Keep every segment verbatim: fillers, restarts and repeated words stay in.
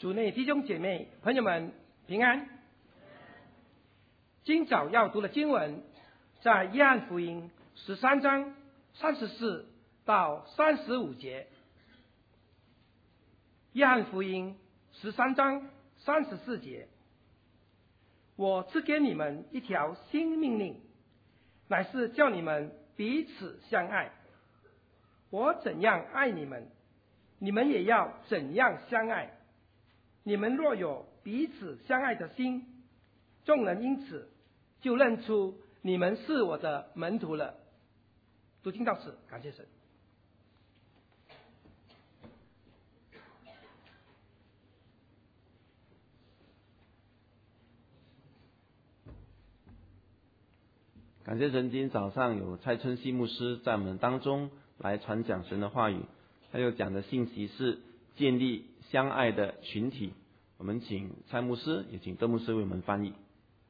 主内弟兄姐妹朋友们平安。今早要读的经文在约翰福音十三章三十四到三十五节。约翰福音十三章三十四节，我赐给你们一条新命令，乃是叫你们彼此相爱。我怎样爱你们，你们也要怎样相爱。你们若有彼此相爱的心，众人因此就认出你们是我的门徒了。读经到此，感谢神。 感谢神，今天早上有蔡春熙牧师在我们当中来传讲神的话语，他又讲的信息是建立相爱的群体。我们请蔡牧师也请邓牧师为我们翻译。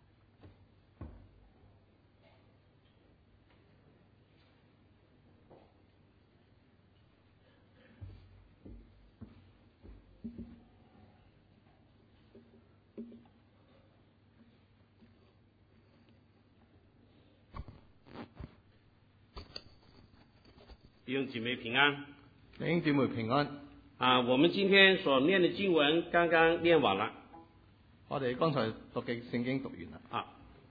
弟兄姊妹平安， 弟兄姊妹平安。 啊，我们今天所念的经文刚刚念完了。 我哋剛才讀嘅聖經讀完啦。 啊，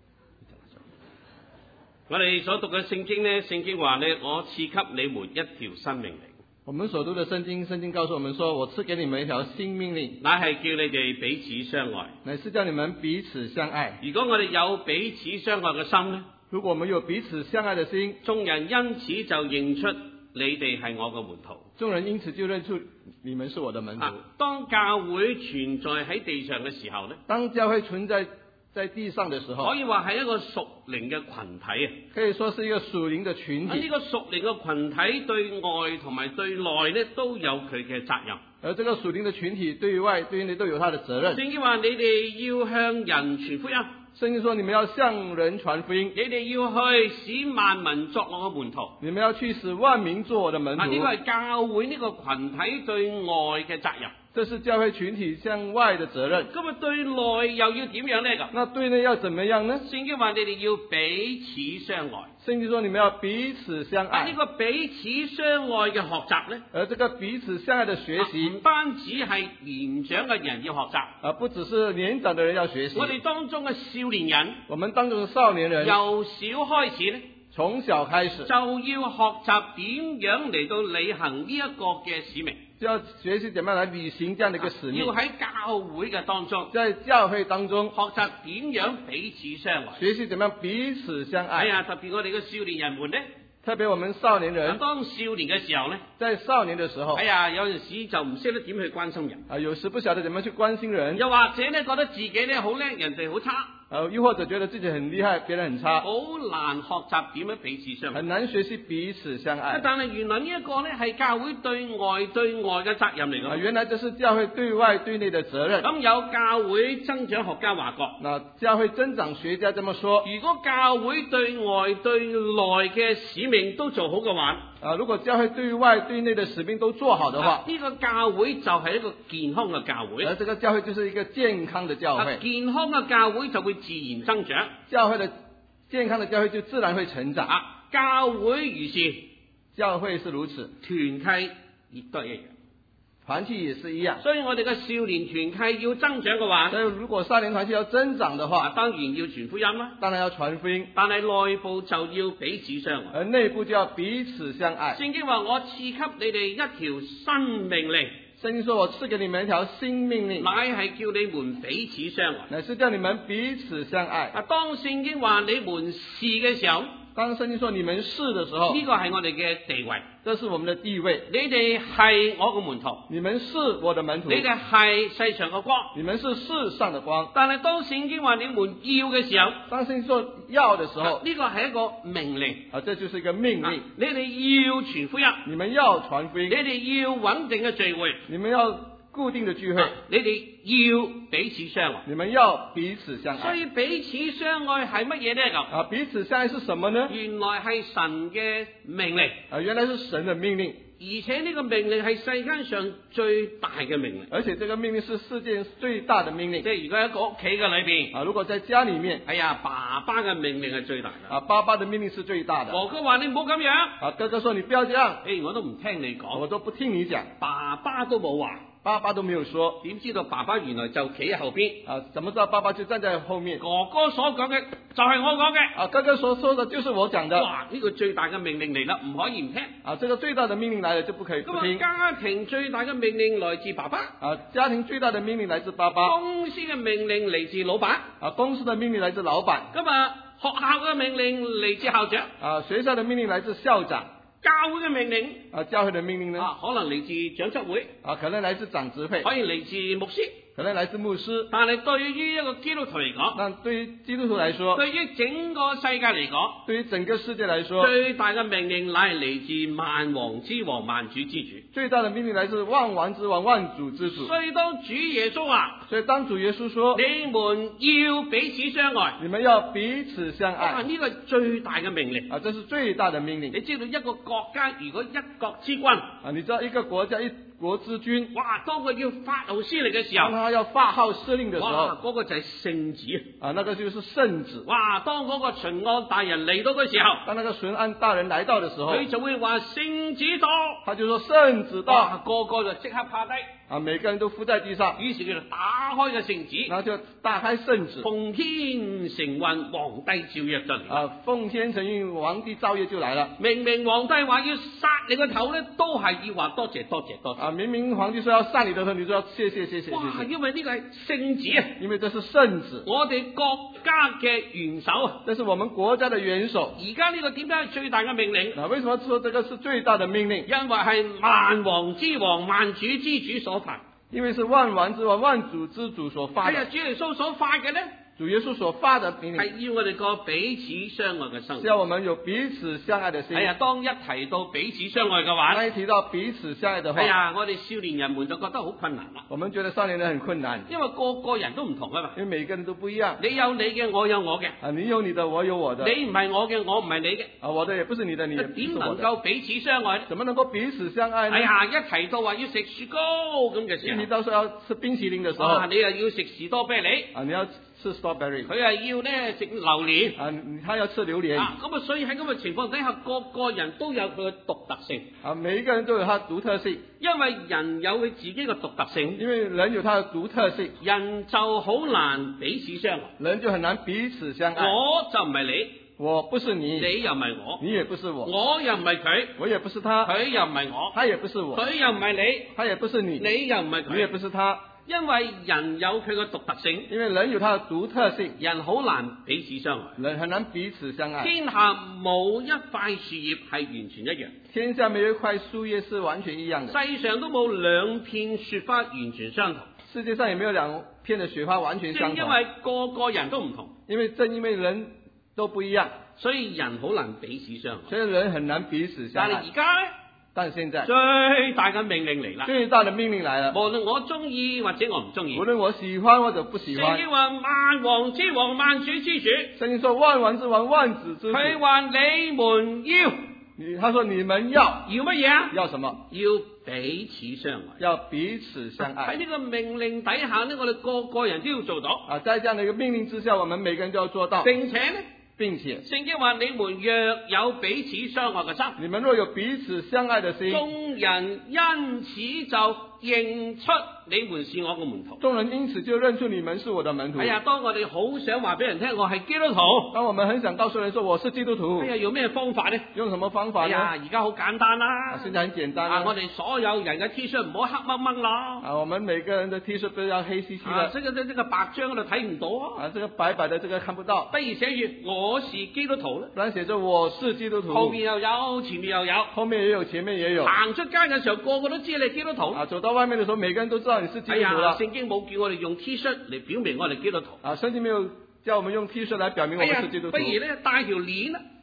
我哋所讀嘅聖經呢，聖經話呢，我賜給你們一條新命令。 我們所讀嘅聖經，聖經告訴我們說，我賜給你們一條新命令， 乃係叫你哋彼此相愛。 乃是叫你們彼此相愛。 如果我哋有彼此相愛嘅心呢， 如果我們有彼此相愛嘅心， 眾人因此就認出你哋係我嘅門徒。 眾人因此就認出你們是我的門徒。 啊，當教會存在喺地上嘅時候呢， 當教會存在在地上嘅時候， 可以話係一個屬靈嘅群體啊。 可以說是一個屬靈嘅群體。 呢個屬靈嘅群體對外同埋對內呢都有佢嘅責任。 而這個屬靈嘅群體對外對內都有他的責任。 聖經話你哋要向人傳福音。 聖經說你們要向人傳福音， 你哋要去使萬民作我嘅門徒。 你們要去使萬民做我的門徒。 呢個係教會呢個群體對外嘅責任。 這是教會群體向外的責任。 咁啊，對內又要點樣呢？咁那對內要怎麼樣呢？ 聖經話你哋要彼此相愛。 聖經說你們要彼此相愛。 呢個彼此相愛嘅學習呢， 而這個彼此相愛的學習， 唔單止係年長嘅人要學習， 啊，不只是年長的人要學習。 我哋當中嘅少年人， 我們當中的少年人， 由小開始呢， 從小開始就要學習點樣嚟到履行呢一個嘅使命。 就要學習點樣來履行這樣的一個使命。 要喺教會嘅當中， 在教會當中學習點樣彼此相愛， 學習點樣彼此相愛。 哎呀，特別我哋嘅少年人們呢， 特別我們少年人， 當少年嘅時候呢， 在少年的時候， 哎呀，有陣時就唔識得點去關心人， 啊，有時不曉得點樣去關心人， 又或者呢覺得自己呢好叻，人哋好差。 呃，又或者覺得自己很厲害，別人很差， 好難學習點樣彼此相愛， 很難學習彼此相愛。 但係原來呢一個呢係教會對外對外嘅責任嚟㗎。 啊，原來這是教會對外對內的責任。 咁有教會增長學家話過， 那教會增長學家這麼說： 如果教會對外對內嘅使命都做好嘅話， 啊，如果教會對外對內的使命都做好的話， 呢個教會就係一個健康嘅教會。 而這個教會就是一個健康的教會。 健康嘅教會就會自然增長。 教會的健康的教會就自然會成長。 啊，教會如是， 教會是如此， 團契亦都係一樣。 團契也是一樣。 所以我哋嘅少年團契要增長嘅話， 所以如果少年團契要增長的話， 當然要傳福音啦。 當然要傳福音， 但係內部就要彼此相愛。 而內部就要彼此相愛。 聖經話我賜給你哋一條新命令。 聖經說我賜給你們一條新命令， 乃係叫你們彼此相愛。 乃是叫你們彼此相愛。 啊，當聖經話你們是嘅時候， 當聖經說你們是的時候， 呢個係我哋嘅地位， 這是我們的地位。 你哋係我嘅門徒， 你們是我的門徒， 你哋係世上嘅光， 你們是世上的光。 但係當聖經話你們要嘅時候， 當聖經說要的時候， 呢個係一個命令， 啊，這就是一個命令。 啊，你哋要傳福音， 你們要傳福音， 你哋要穩定嘅聚會， 你們要固定的聚會， 你哋要彼此相愛。 你們要彼此相愛。 所以彼此相愛係乜嘢呢？咁啊，彼此相愛是什麼呢？ 原來係神嘅命令， 啊，原來是神的命令， 而且呢個命令係世間上最大嘅命令。 而且這個命令是世界最大的命令。 即係如果喺個屋企嘅裏邊， 啊，如果在家裡面， 哎呀，爸爸嘅命令係最大嘅。 啊，爸爸的命令是最大的。 哥哥話你唔好咁樣， 啊，哥哥說你不要這樣， 誒，我都唔聽你講， 我都不聽你講， 爸爸都冇話。 爸爸都沒有說， 點知道爸爸原來就企喺後邊？ 啊，怎麼知道爸爸就站在後面？ 哥哥所講嘅就係我講嘅。 啊，哥哥所說的就是我講的。 哇！呢、這個最大嘅命令嚟啦，唔可以唔聽。 啊，這個最大的命令來了就不可以不聽。 咁啊，家庭最大嘅命令來自爸爸。 啊，家庭最大的命令來自爸爸。 公司嘅命令嚟自老闆。 啊，公司的命令來自老闆。 咁啊，學校嘅命令嚟自校長。 啊，學校的命令來自校長。 教會嘅命令， 啊，教會的命令呢？ 啊，可能嚟自長執會， 啊，可能來自長執會， 可以嚟自牧師， 可能來自牧師。 但係對於一個基督徒嚟講， 但對於基督徒來說， 對於整個世界嚟講， 對於整個世界來說， 最大嘅命令乃係嚟自萬王之王、萬主之主。 最大的命令來自萬王之王、萬主之主。 所以當主耶穌話， 所以當主耶穌說， 你們要彼此相愛， 你們要彼此相愛。 啊，呢個係最大嘅命令。 啊，這是最大的命令。 你知道一個國家如果一國之君， 啊，你知道一個國家一國之君， 哇，當佢要發號施令嘅時候， 當他要發號施令的時候， 哇，嗰個就係聖子啊，那個就是聖子。 哇，當嗰個巡按大人嚟到嘅時候， 當那個巡按大人來到的時候， 佢就會話聖子到， 他就說聖子到， 哇，個個就即刻趴低， 啊，每個人都伏在地上， 於是佢就打開個聖子， 然後就打開聖子， 奉天承運，皇帝詔曰就嚟， 啊，奉天承運，皇帝詔曰就來了。 明明皇帝話要殺你個頭咧，都係要話多謝多謝多謝。 啊，明明皇帝說要殺你的頭，你就要謝謝謝謝謝謝。 哇，因為呢個係聖子啊， 因為這是聖子， 我哋國家嘅元首啊， 這是我們國家的元首。 而家呢個點解係最大嘅命令？ 啊，為什麼說這個是最大的命令？ 因為係萬王之王、萬主之主所發。 因為是萬王之王、萬主之主所發的。 係啊，主耶穌所發嘅呢？ 主耶穌所發的命令係要我哋過彼此相愛嘅生活， 是要我們有彼此相愛的心。 係啊，當一提到彼此相愛嘅話， 當一提到彼此相愛的話， 係啊，我哋少年人們就覺得好困難啦。 我們覺得少年人很困難， 因為個個人都唔同啊嘛。 因為每個人都不一樣。 你有你嘅，我有我嘅。 啊，你有你的，我有我的。 你唔係我嘅，我唔係你嘅。 啊，我的也不是你的，你也不是點能我的。 夠彼此相愛呢？ 怎麼能夠彼此相愛呢？ 哎呀，一提到話要食雪糕咁嘅時候， 一提到說要吃冰淇淋的時候， 啊，你又要食士多啤梨， 啊，你要吃 strawberry， 佢係要咧食榴蓮， 啊，他要吃榴蓮。 啊，咁啊，所以喺咁嘅情況底下，個個人都有佢嘅獨特性。 啊，每一個人都有他獨特性， 因為人有佢自己嘅獨特性， 因為人有他的獨特性， 人就好難彼此相愛。 人就很難彼此相愛。 我就唔係你， 我不是你， 你又唔係我， 你也不是我， 我又唔係佢， 我也不是他， 佢又唔係我， 他也不是我， 佢又唔係你， 他也不是你， 你又唔係你也佢。 不是他。 因為人有佢嘅獨特性， 因為人有他的獨特性， 人好難彼此相愛。 人很難彼此相愛。 天下冇一塊樹葉係完全一樣， 天下沒有一塊樹葉是完全一樣的， 世上都冇兩片雪花完全相同。 世界上也沒有兩片的雪花完全相同。 正因為個個人都唔同， 因為正因為人都不一樣， 所以人好難彼此相愛。 所以人很難彼此相愛。 但係而家咧， 但係現在最大嘅命令嚟啦， 最大的命令來了， 無論我中意或者我唔中意， 無論我喜歡或者不喜歡。 聖經話萬王之王、萬主之主， 聖經說萬王之王、萬主之主。 佢話你們要， 你他說你們要要乜嘢啊？ 要什麼？ 要彼此相愛， 要彼此相愛。 喺呢個命令底下呢，我哋個個人都要做到。 啊，在這樣的一個命令之下，我們每個人都要做到。 並且呢， 並且聖經話你們若有彼此相愛嘅心， 你們若有彼此相愛的心， 眾人因此就認出你們是我嘅門徒。 眾人因此就認出你們是我的門徒。 哎呀，當我哋好想話俾人聽我係基督徒， 當我們很想告訴人說我是基督徒， 哎呀，用咩方法呢？ 用什麼方法呢？ 哎呀，而家好簡單啦， 啊，現在很簡單啊，我哋所有人嘅 T 恤唔好黑掹掹咯。 啊，我們每個人的 T 恤都要黑漆漆的。 啊，這個這這個白章嗰度睇唔到啊。 啊，這個白白的這個看不到。 不如寫住我是基督徒咧。 不然寫着我是基督徒。 後面又有，前面又有。 後面也有，前面也有。 行出街嘅時候，個個都知你係基督徒。 啊，走到外面的時候，每個人都知道你是基督徒啦。 哎呀，聖經冇叫我哋用 T 恤嚟表明我哋基督徒。 啊，聖經沒有叫我們用 T 恤來表明我們是基督徒。 哎呀，不如咧帶條鏈啦。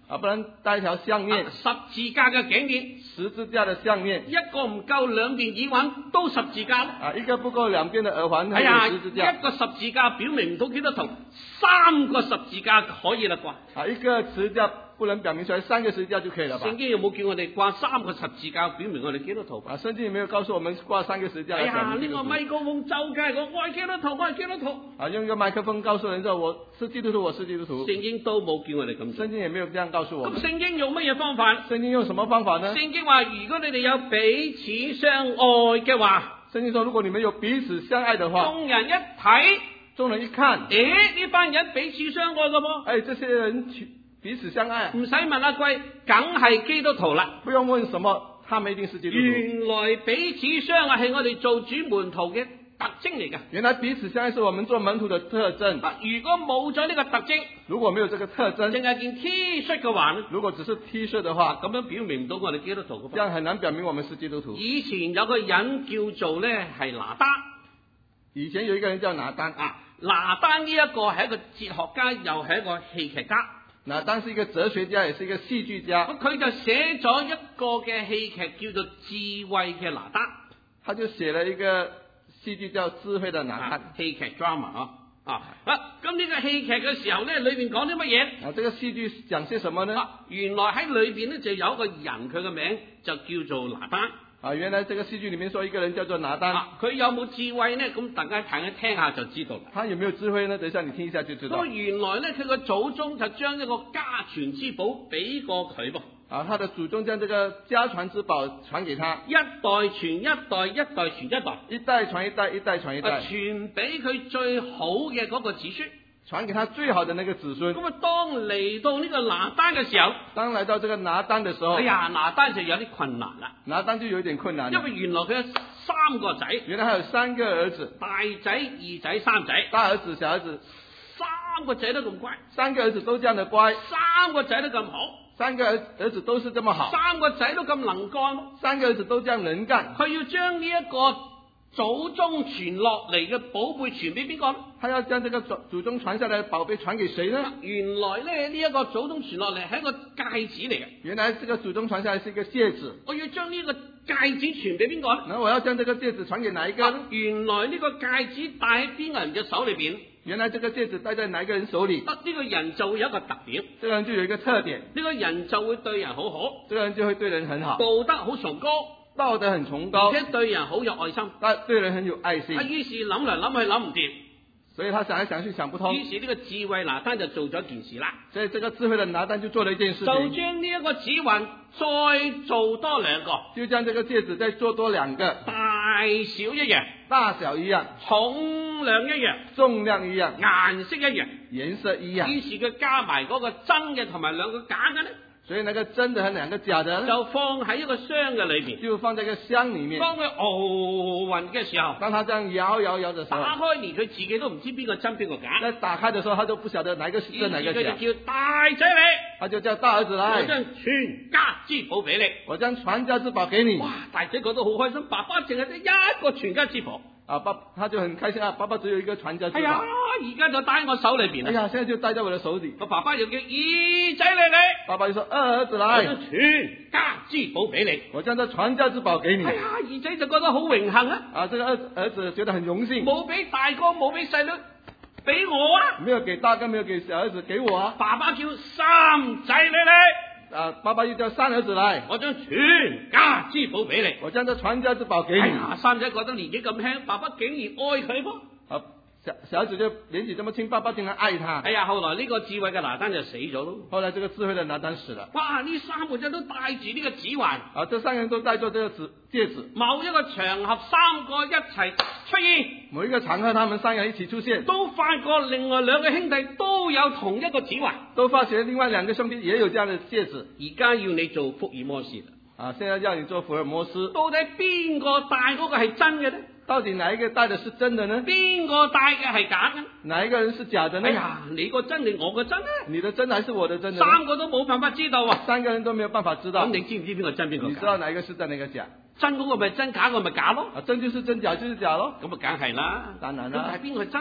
啊，不能戴一條項鏈， 啊十字架嘅頸鏈， 十字架的項鏈， 一個唔夠兩邊耳環都十字架。 啊，一個不夠兩邊的耳環， 係啊， 還有十字架。 一個十字架表明唔到基督徒，三個十字架可以啦啩？ 啊，一個十字架不能表明出來，三個十字架就可以了吧？ 聖經有冇叫我哋掛三個十字架表明我哋基督徒？ 啊，聖經有沒有告訴我們掛三個十字架哎呀， 來表明呢個基督徒？ 咪高峰周街，我愛基督徒，我係基督徒。 啊，用一個麥克風告訴人說我是基督徒，我是基督徒。 聖經都冇叫我哋咁做。 聖經也沒有這樣告訴我咁們。 聖經用乜嘢方法？ 聖經用什麼方法呢？ 聖經話：如果你哋有彼此相愛嘅話， 聖經說，如果你們有彼此相愛的話， 眾人一睇， 眾人一看， 誒呢班人彼此相愛嘅噃， 哎，這些人彼此相愛， 唔使問阿貴，梗係基督徒啦。 不用問什麼，他們一定是基督徒。 原來彼此相愛係我哋做主門徒嘅特徵嚟㗎。 原來彼此相愛是我們做門徒的特徵。 啊，如果冇咗呢個特徵， 如果沒有這個特徵， 淨係件 T 恤嘅話咧， 如果只是 T 恤的話， 咁樣表明唔到我哋基督徒嘅。 這樣很難表明我們是基督徒。 以前有個人叫做咧係拿單， 以前有一個人叫拿單啊，拿單呢一個係一個哲學家，又係一個戲劇家。 拿單是一個哲學家，也是一個戲劇家。 咁佢就寫咗一個嘅戲劇叫做《智慧嘅拿單》， 他就寫了一個戲劇叫《智慧的拿單》 啊，戲劇 drama 啊啊！咁呢個戲劇嘅時候咧，裏邊講啲乜嘢？ 啊，這個戲劇講些什麼呢？ 啊，原來喺裏邊咧就有一個人，佢嘅名就叫做拿單。 啊，原來這個戲劇裏面說一個人叫做拿單。 佢、啊、有冇智慧呢？咁大家睇一聽下就知道啦。 他有沒有智慧呢？等一下你聽一下就知道。 咁原來咧，佢個祖宗就將一個家傳之寶俾過佢噃。 啊，他的祖宗將這個家傳之寶傳給他， 一代傳一代，一代傳一代， 一代傳一代，一代傳一代， 傳俾佢最好嘅嗰個子孫。 傳給他最好的那個子孫。 咁啊，當嚟到呢個拿單嘅時候， 當來到這個拿單嘅時候， 哎呀，拿單就有啲困難啦。 拿單就有點困難， 因為原來佢有三個仔， 原來還有三個兒子， 大仔、二仔、三仔， 大兒子、小兒子， 三個仔都咁乖， 三個兒子都這樣的乖， 三個仔都咁好， 三個兒兒子都是這麼好， 三個仔都咁能幹， 三個兒子都這樣能幹。 佢要將呢一個祖宗傳落嚟嘅寶貝傳俾邊個？ 他要將這個祖祖宗傳下來的寶貝傳給誰呢？ 原來咧呢一個祖宗傳落嚟係一個戒指嚟嘅。 原來這個祖宗傳下來是一個戒指。 我要將呢個戒指傳俾邊個？ 那我要將這個戒指傳給哪一個呢？ 啊，原來呢個戒指戴喺邊個人嘅手裏邊？ 原來這個戒指戴在哪一個人手裏？ 啊，呢個人就會有一個特點。 這個人就有一個特點。 呢個人就會對人好好。 這個人就會對人很好。 道德好崇高。 道德很崇高， 而且對人好有愛心， 但對人很有愛心。 啊，於是諗嚟諗去諗唔掂， 所以他想來想去想不通。 於是呢個智慧拿單就做咗件事啦。 所以這個智慧的拿單就做了一件事情， 就將呢一個指環再做多兩個， 就將這個戒指再做多兩個， 大小一樣， 大小一樣， 重量一樣， 重量一樣， 顏色一樣， 顏色一樣。 於是佢加埋嗰個真嘅同埋兩個假嘅咧。 所以那個真的和兩個假的就放喺一個箱嘅裏邊， 就放在一個箱裏面。 當佢奧運嘅時候， 當他這樣搖搖搖的時候， 打開連佢自己都唔知邊個真邊個假。 那打開的時候，他都不曉得哪個是真哪個假。 佢就叫大仔你， 他就叫大兒子來， 我將全家之寶俾你， 我將傳家之寶給你。 哇！大仔覺得好開心，爸爸淨係得一個傳家之寶。 啊，爸，他就很開心啊！爸爸只有一個傳家之寶。 哎呀，而家就戴喺我手裏邊。 哎呀，現在就戴在我的手裏。 個爸爸又叫二仔你你， 爸爸就說二兒子來， 我將全家之寶俾你， 我將這傳家之寶給你。 哎呀，二仔就覺得好榮幸啊！ 啊，這個兒兒子覺得很榮幸， 冇俾大哥冇俾細女俾我啊！ 沒有給大哥，沒有給小兒子，給我啊！ 爸爸叫三仔你你。 啊！爸爸又叫三兒子來， 我將全家之寶俾你， 我將這傳家之寶給你。 哎呀，三仔覺得年紀咁輕，爸爸竟然愛佢噃。 啊，小小兒子就年紀這麼輕，爸爸竟然愛他。 哎呀，後來呢個智慧嘅拿單就死咗咯。 後來這個智慧的拿單死了。 哇！呢三個人都戴住呢個指環。 啊，這三個人都戴住這個指戒指。 某一個場合，三個一齊出現。 某一個場合，他們三個人一起出現， 都發覺另外兩個兄弟都有同一個指環。 都發覺另外兩個兄弟也有這樣的戒指。 而家要你做福爾摩斯啊！現在要你做福爾摩斯。 到底邊個戴嗰個係真嘅呢？ 到底哪一個戴的是真的呢？ 邊個戴嘅係假嘅？ 哪一個人是假的呢？ 哎呀，你個真定我個真呢？ 你的真還是我的真呢？ 三個都冇辦法知道啊！ 三個人都沒有辦法知道。 咁你知唔知邊個真邊個假？ 你知道哪一個是真，哪一個假？ 真嗰個咪真，假嗰個咪假咯。 啊，真就是真，假就是假咯。 咁啊，梗係啦。 當然啦。 咁係邊個係真呢？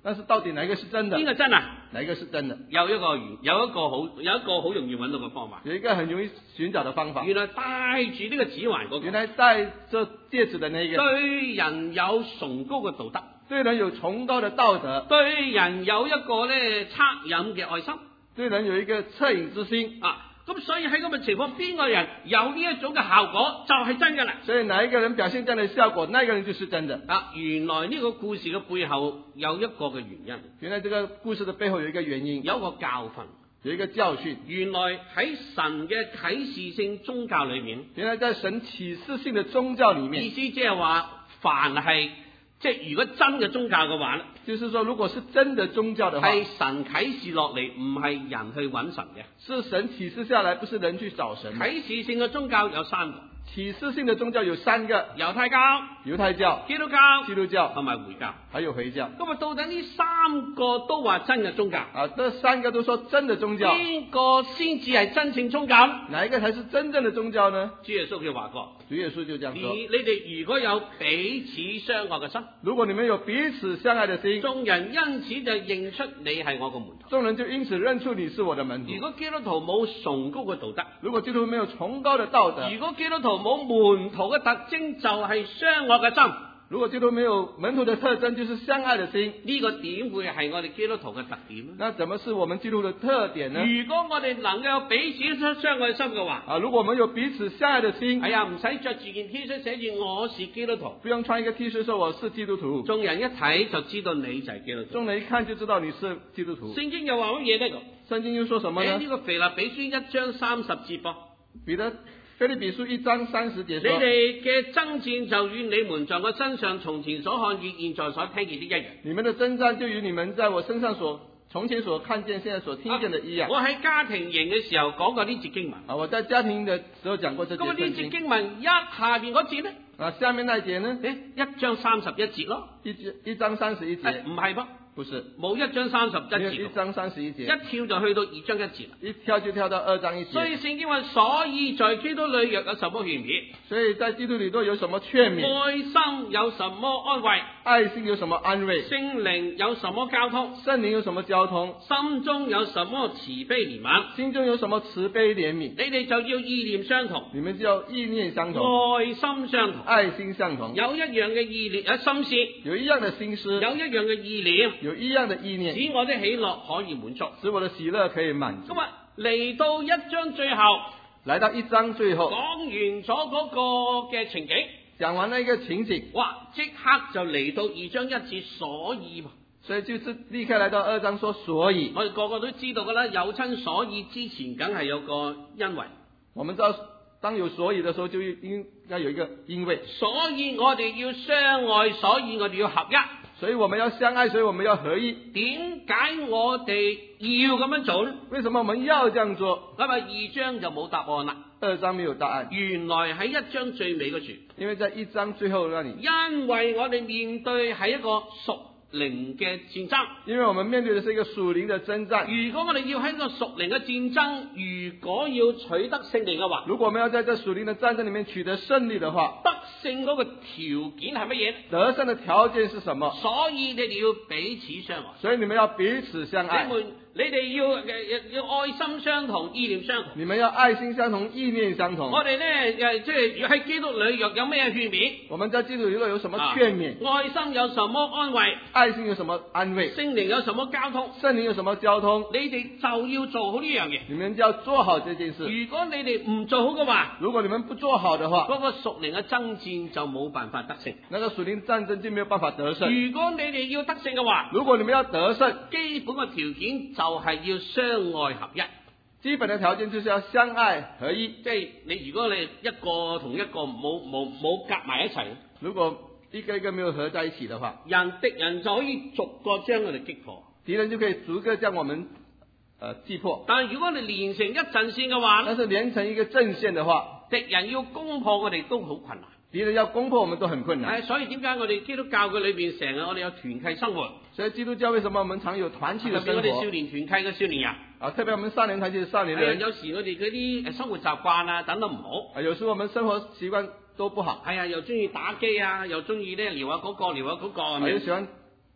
但是到底哪一個是真的？ 邊個真啊？ 哪一個是真的？ 有一個原有一個好有一個好容易揾到嘅方法。 有一個很容易尋找的方法。 原來戴住呢個指環嗰個， 原來戴這戒指的那一個， 對人有崇高嘅道德， 對人有崇高的道德， 對人有一個咧惻隱嘅愛心， 對人有一個惻隱之心啊！咁所以喺咁嘅情況，邊個人有呢一種嘅效果就係真嘅啦。 所以哪一個人表現這樣的效果，那個人就是真的。 啊，原來呢個故事嘅背後有一個嘅原因。 原來這個故事的背後有一個原因， 有一個教訓， 有一個教訓。 原來喺神嘅啟示性宗教裏面， 原來在神啟示性的宗教裏面， 意思即係話，凡係即係如果真嘅宗教嘅話咧， 就是說，如果是真的宗教的話， 係神啟示落嚟，唔係人去揾神嘅。 是神啟示下來，不是人去找神。 啟示性嘅宗教有三個。 啟示性的宗教有三個： 猶太教、 猶太教、 基督教、 基督教同埋回教， 還有回教。 咁啊，到底呢三個都話真嘅宗教啊？這三個都說真的宗教， 邊個先至係真正宗教咧？ 哪一個才是真正的宗教呢？ 主耶穌佢話過， 主耶穌就這樣說： 你你哋如果有彼此相愛嘅心， 如果你們有彼此相愛的心， 眾人因此就認出你係我個門徒。 眾人就因此認出你是我的門徒。 如果基督徒冇崇高嘅道德， 如果基督徒沒有崇高的道德， 如果基督徒冇門徒嘅特徵，就係相愛嘅心。 如果基督徒沒有門徒的特徵，就是相愛的心。 呢個點會係我哋基督徒嘅特點呢？ 那怎麼是我們基督徒的特點呢？ 如果我哋能夠有彼此相愛心嘅話， 啊，如果我們有彼此相愛的心， 係啊，唔使着住件 T 恤寫住我是基督徒， 不用穿一個 T 恤說我是基督徒， 眾人一睇就知道你就係基督徒。 眾人一看就知道你是基督徒。 聖經又話乜嘢呢？ 聖經又說什麼呢？ 呢個腓立比書一章三十節噃， 彼得腓立比書一章三十節說： 你哋嘅爭戰就與你們在我身上從前所看見、現在所聽見的一樣。 你們的爭戰就與你們在我身上所從前所看見、現在所聽見的一樣。 啊、我喺家庭營嘅時候講過呢節經文。 啊，我在家庭的時候講過這節聖經。 咁呢節經文一下邊嗰節呢？ 啊，下面那節呢？ 誒，一章三十一節咯。 一一章三十一節。 唔係噃。 不是， 冇一章三十一節， 一章三十一節， 一跳就去到二章一節， 一跳就跳到二章一節。 所以聖經話，所以在基督裏若有什麼勸勉， 所以在基督裏都有什麼勸勉？ 愛心有什麼安慰？ 愛心有什麼安慰？ 聖靈有什麼交通？ 聖靈有什麼交通？ 心中有什麼慈悲憐憫？ 心中有什麼慈悲憐憫？ 你哋就要意念相同， 你們就要意念相同， 愛心相同， 愛心相同， 有一樣嘅意念，有心思， 有一樣的心思， 有一樣嘅意念， 有一樣的意念。 使我的喜樂可以滿足， 使我的喜樂可以滿足。 咁啊，嚟到一章最後， 來到一章最後， 講完咗嗰個嘅情景， 講完了一個情景， 哇！即刻就嚟到二章一節，所以， 所以就是立刻來到二章說所以。 我哋個個都知道噶啦，有親所以之前梗係有個因為。 我們知道，當有所以的時候，就應該有一個因為。 所以我哋要相愛，所以我哋要合一。 所以我們要相愛，所以我們要合一。 點解我哋要咁樣做呢？ 為什麼我們要這樣做？ 咁啊，二章就冇答案啦。 二章沒有答案。 原來喺一章最尾嗰處， 因為在一章最後那裡， 因為我哋面對係一個屬靈嘅戰爭。 因為我們面對的是一個屬靈的征戰。 如果我哋要喺個屬靈嘅戰爭，如果要取得勝利嘅話， 如果我們要在這屬靈的戰爭裡面取得勝利的話， 得勝嗰個條件係乜嘢？ 得勝的條件是什麼？ 所以你哋要彼此相愛。 所以你們要彼此相愛。 你們你哋要要要愛心相同，意念相同。 你們要愛心相同，意念相同。 我哋咧誒，即係喺基督裏若有咩勸勉？ 我們在基督裏若有什麼勸勉？ 啊、愛心有什麼安慰？ 愛心有什麼安慰？ 聖靈有什麼交通？ 聖靈有什麼交通？ 你哋就要做好呢樣嘢。 你們就要做好這件事。 如果你哋唔做好嘅話， 如果你們不做好的話， 嗰個屬靈嘅爭戰就冇辦法得勝。 那個屬靈戰爭就沒有辦法得勝。 如果你哋要得勝嘅話， 如果你們要得勝， 基本嘅條件就係要相愛合一。 基本的條件就是要相愛合一。 即係你如果你一個同一個冇冇冇夾埋一齊， 如果一個一個沒有合在一起的話， 人敵人就可以逐個將佢哋擊破， 敵人就可以逐個將我們呃擊破。 但係如果你連成一陣線嘅話， 但是連成一個陣線的話， 敵人要攻破我哋都好困難。 敵人要攻破我們都很困難。 係，所以點解我哋基督教嘅裏邊成日我哋有團契生活？ 所以基督教為什麼我們常有團契的生活？ 特別我哋少年團契嘅少年人啊，特別我們少年團契嘅少年人， 有時我哋嗰啲生活習慣啊等得唔好。 啊，有時我們生活習慣都不好。 係啊，又中意打機啊，又中意咧撩下嗰個撩下嗰個，係咪？ 又喜歡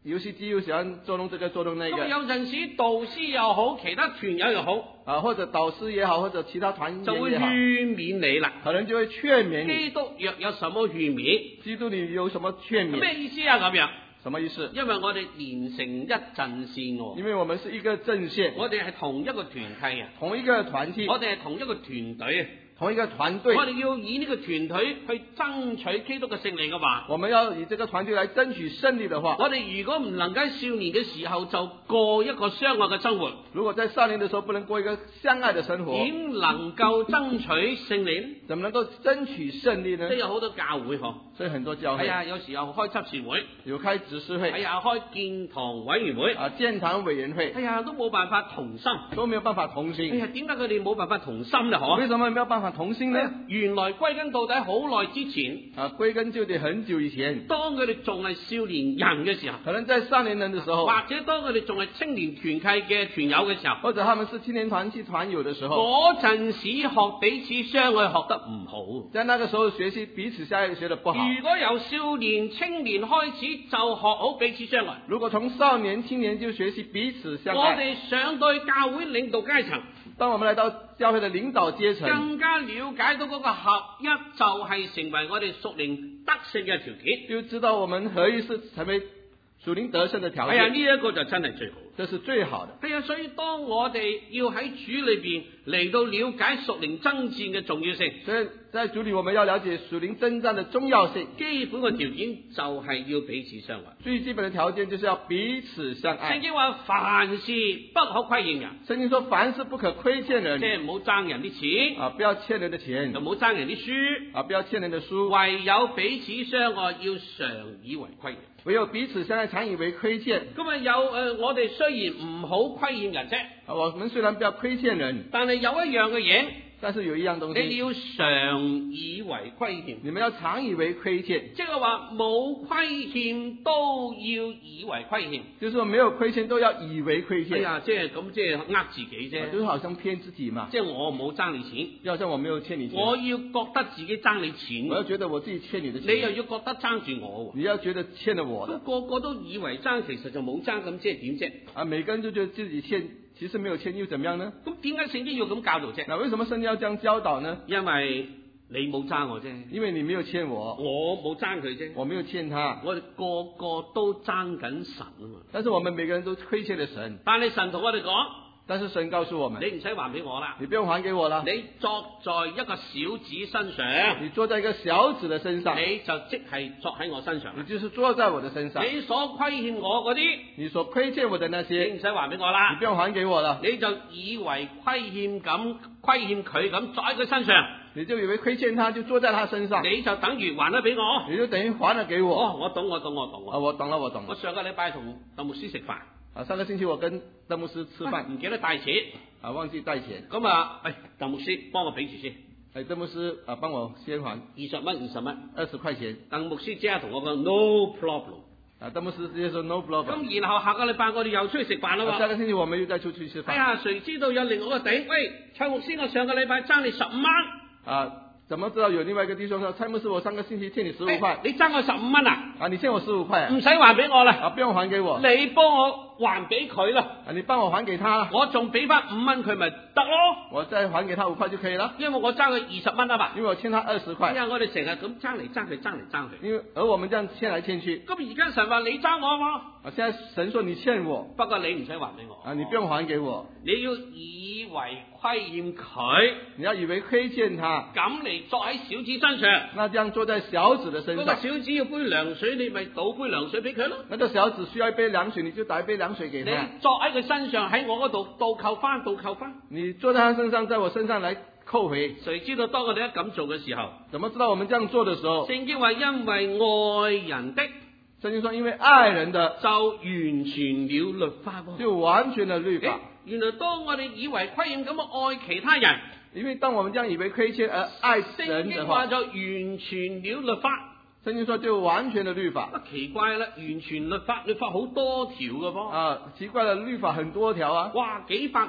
有些基督喜歡捉弄這個捉弄那咁個， 有陣時導師又好，其他團友又好， 啊或者導師也好，或者其他團就會員也好， 勸勉你啦。 可能就會勸勉你。 基督若有什麼勸勉？ 基督你有什麼勸勉？ 咩意思啊？咁樣， 什麼意思？ 因為我哋連成一陣線喎， 因為我們是一個陣線， 我哋係同一個團契啊， 同一個團體， 我哋係同一個團隊啊。 同一個團隊， 我哋要以呢個團隊去爭取基督嘅勝利嘅話， 我們要以這個團隊來爭取勝利的話， 我哋如果唔能夠喺少年嘅時候就過一個相愛嘅生活， 如果在少年的時候不能過一個相愛的生活， 點能夠爭取勝利呢？ 怎麼能夠爭取勝利呢即係？有好多教會嗬， 所以很多教會， 係啊，有時候開執事會， 有開執事會， 係啊，開建堂委員會， 啊建堂委員會， 哎呀，都冇辦法同心。 都沒有辦法同心。 哎呀，點解佢哋冇辦法同心呢？嗬？ 為什麼沒有辦法同心呢？ 原來歸根到底好耐之前， 啊，歸根究底很久以前， 當佢哋仲係少年人嘅時候， 可能在少年人的時候， 或者當佢哋仲係青年團契嘅團友嘅時候， 或者他們是青年團契團友的時候， 嗰陣時學彼此相愛學得唔好。 在那個時候學習彼此相愛學得不好。 如果由少年青年開始就學好彼此相愛， 如果從少年青年就學習彼此相我愛， 哋上到教會領導階層， 當我們來到教會的領導階層， 更加了解到嗰個合一就係成為我哋屬靈得勝嘅條件。 就知道我們合一是成為屬靈得勝的條係啊， 件。 呢一個就真係最好。 這是最好的。 係啊，所以當我哋要喺主裏邊嚟到了解屬靈爭戰嘅重要性， 所以在主裏我們要了解屬靈征戰的重要性。 基本嘅條件就係要彼此相愛。 最基本的條件就是要彼此相聖愛。 經話凡事不可虧欠人， 聖經說凡事不可虧欠人， 即係唔好爭人啲錢， 啊，不要欠人的錢就，唔好爭人啲書， 啊，不要欠人的書， 唯有彼此相愛，要常以為虧欠。 唯有彼此相愛，常以為虧欠。 咁啊有誒、呃，我哋雖然唔好虧欠人啫， 啊，我們雖然不要虧欠人， 但係有一樣嘅嘢， 但是有一樣東西， 你要常以為虧欠。 你們要常以為虧欠， 即係話冇虧欠都要以為虧欠。 就是說沒有虧欠都要以為虧欠。 哎呀，即係咁，即係呃自己啫。 啊就是好像騙自己嘛。 即係我冇爭你錢， 就好像我沒有欠你錢， 我要覺得自己爭你錢， 我要覺得我自己欠你的錢， 你又要覺得爭住我喎。 你要覺得欠了我的。 個個都以為爭，其實就冇爭，咁即係點啫？ 啊，每個人都覺得自己欠，其實沒有欠又怎麼樣呢？ 咁點解聖經要咁教導啫？ 那為什麼聖經要這樣教導呢？ 因為你冇爭我啫， 因為你沒有欠我， 我冇爭佢啫。 我沒有欠他， 我哋個個都爭緊神啊嘛。 但是我們每個人都虧欠了神。 但係神同我哋講， 但是神告訴我們， 你唔使還俾我啦， 你不用還給我了， 你作在一個小子身上， 你坐在一個小子的身上， 你就即係作喺我身上啦。 你就是坐在我的身上。 你所虧欠我嗰啲， 你所虧欠我的那你些， 唔使還俾我你啦不，用還給我了， 你就以為虧欠咁虧欠佢咁作喺佢身上， 你就以為虧欠他就坐在他身上， 你就等於還咗俾我。 你就等於還了給我。 哦，我懂，我懂，我懂。 啊，我懂了，我懂了。 我上個禮拜同鄧牧師食飯， 啊，上個星期我跟鄧牧師吃飯， 唔記得帶錢， 啊，忘記帶錢。 咁啊，誒，鄧牧師幫我俾住先， 哎，鄧牧師啊，幫我先還二十蚊，二十蚊。 二十塊錢。 鄧牧師即刻同我講 no problem。 啊，鄧牧師直接說 no problem。 咁然後下個禮拜我哋又出去食飯啦啊，下喎。 個星期我們又再出去吃飯。 哎呀，誰知道有另外一個頂？喂，蔡牧師，我上個禮拜爭你十五蚊。 啊，怎麼知道有另外一個弟兄說，蔡牧師，我上個星期欠你十五塊。 哎你爭我十五蚊啊？ 啊，你欠我十五塊啊？ 唔使還俾我啦， 啊，不用還給我。 你幫我還俾佢啦， 啊，你幫我還給他， 我仲俾翻五蚊佢咪得咯？ 我再還給他五塊就可以了。 因為我爭佢二十蚊啊嘛。 因為我欠他二十塊。 哎呀，我哋成日咁爭嚟爭去，爭嚟爭去。 因為而我們這樣欠來欠去。 咁而家神話你爭我啊嘛， 啊，現在神說你欠我， 不過你唔使還俾我。 啊，你不用還給我， 你要以為虧欠佢， 你要以為虧欠他， 咁嚟作喺小子身上。 那這樣坐在小子的身嗰個上， 小子要杯涼水，你咪倒杯涼水俾佢咯。 那個小子需要一杯涼水，你就打一杯涼水給你他。 作喺佢身上，喺我嗰度倒扣翻，倒扣翻。 你坐在他身上，在我身上來扣回。 誰知道當我哋一咁做嘅時候， 怎麼知道我們這樣做的時候？ 聖經話因為愛人的聖經說，因為愛人的就完全了律法喎。 就完全了律誒法。 原來當我哋以為虧欠咁愛其他人， 因為當我們這樣以為虧欠而愛聖人的話， 經話就完全了律法。 聖經說就完全了律法。 啊，奇怪啦，完全律法，律法好多條嘅噃。 啊，奇怪了，律法很多條啊， 哇，幾百條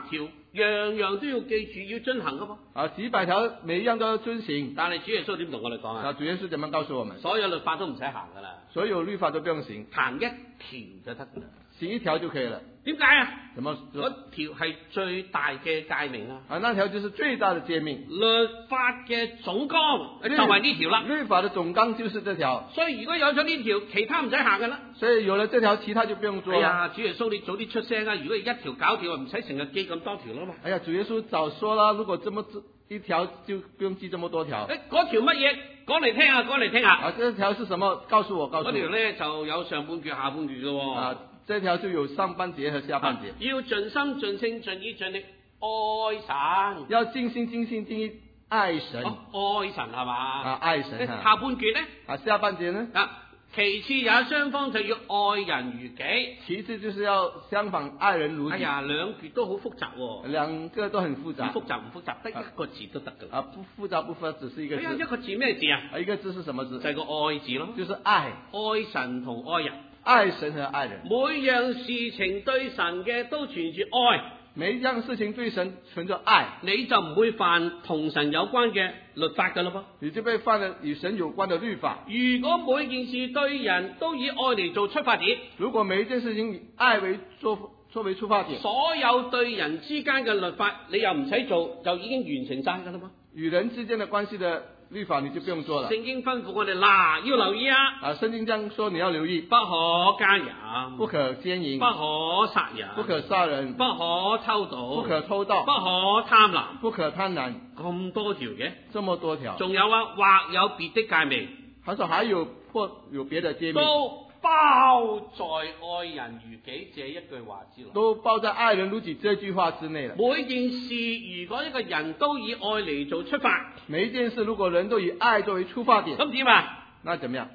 樣樣都要記住要遵行噶噃。 啊，幾百條每一樣都要遵行。 但係主耶穌點同我哋講啊？ 啊，主耶穌怎麼告訴我們？ 所有律法都唔使行噶啦， 所有律法都不用行， 行一條就得噶啦。 行一條就可以了。 點解啊？ 怎麼說？ 嗰條係最大嘅誡命啊！ 啊，那條就是最大的誡命。 律法嘅總綱就係呢條啦。 律法的總綱就是這條。 所以如果有咗呢條，其他唔使行噶啦。 所以有了這條，其他就不用做了。 哎呀，主耶穌你早啲出聲啊！如果你一條搞掂，唔使成日記咁多條啦嘛。 哎呀，主耶穌早說啦，如果這麼一條就不用記這麼多條。 誒，嗰條乜嘢？講嚟聽下，講嚟聽下。 啊，這條是什麼？告訴我，告訴我。 嗰條咧就有上半句、下半句嘅喎。 啊，這條就有上半節和下半節。 啊、要盡心、盡性、盡意、盡力愛神。 要盡心、盡性、盡意愛神。 哦、愛神係嘛？ 啊，愛神。 下半句咧？ 啊，下半節呢？ 啊，其次也雙方就要愛人如己。 其次就是要相反愛人如己。 哎呀，兩句都好複雜喎、哦。 兩個都很複雜。 複雜唔複雜？得一個字都得㗎。 啊，不複雜不複雜，只是一個字。 哎呀，一個字咩字啊？ 啊，一個字是什麼字？ 就係個愛字咯。 就是愛。 愛神同愛人。 愛神和愛人。 每樣事情對神嘅都存住愛。 每一樣事情對神存着愛， 你就唔會犯同神有關嘅律法㗎啦噃。 你就被犯了與神有關的律法。 如果每件事對人都以愛嚟做出發點， 如果每一件事情以愛為作作為出發點， 所有對人之間嘅律法你又唔使做，就已經完成晒㗎啦嘛。 與人之間的關係的律法你就不用做了。 聖經吩咐我哋嗱，要留意啊！ 啊，聖經這樣說，你要留意， 不可奸淫， 不可奸淫， 不可殺人， 不可殺人， 不可偷盜， 不可偷盜， 不可貪婪， 不可貪婪。 咁多條嘅， 這麼多條。 仲有啊，或有別的誡命。 他說還有或有別的誡命。 都包在愛人如己這一句話之內， 都包在愛人如己這句話之內了。 每件事如果一個人都以愛嚟做出發， 每一件事如果人都以愛作為出發點， 咁點啊？ 那怎麼樣？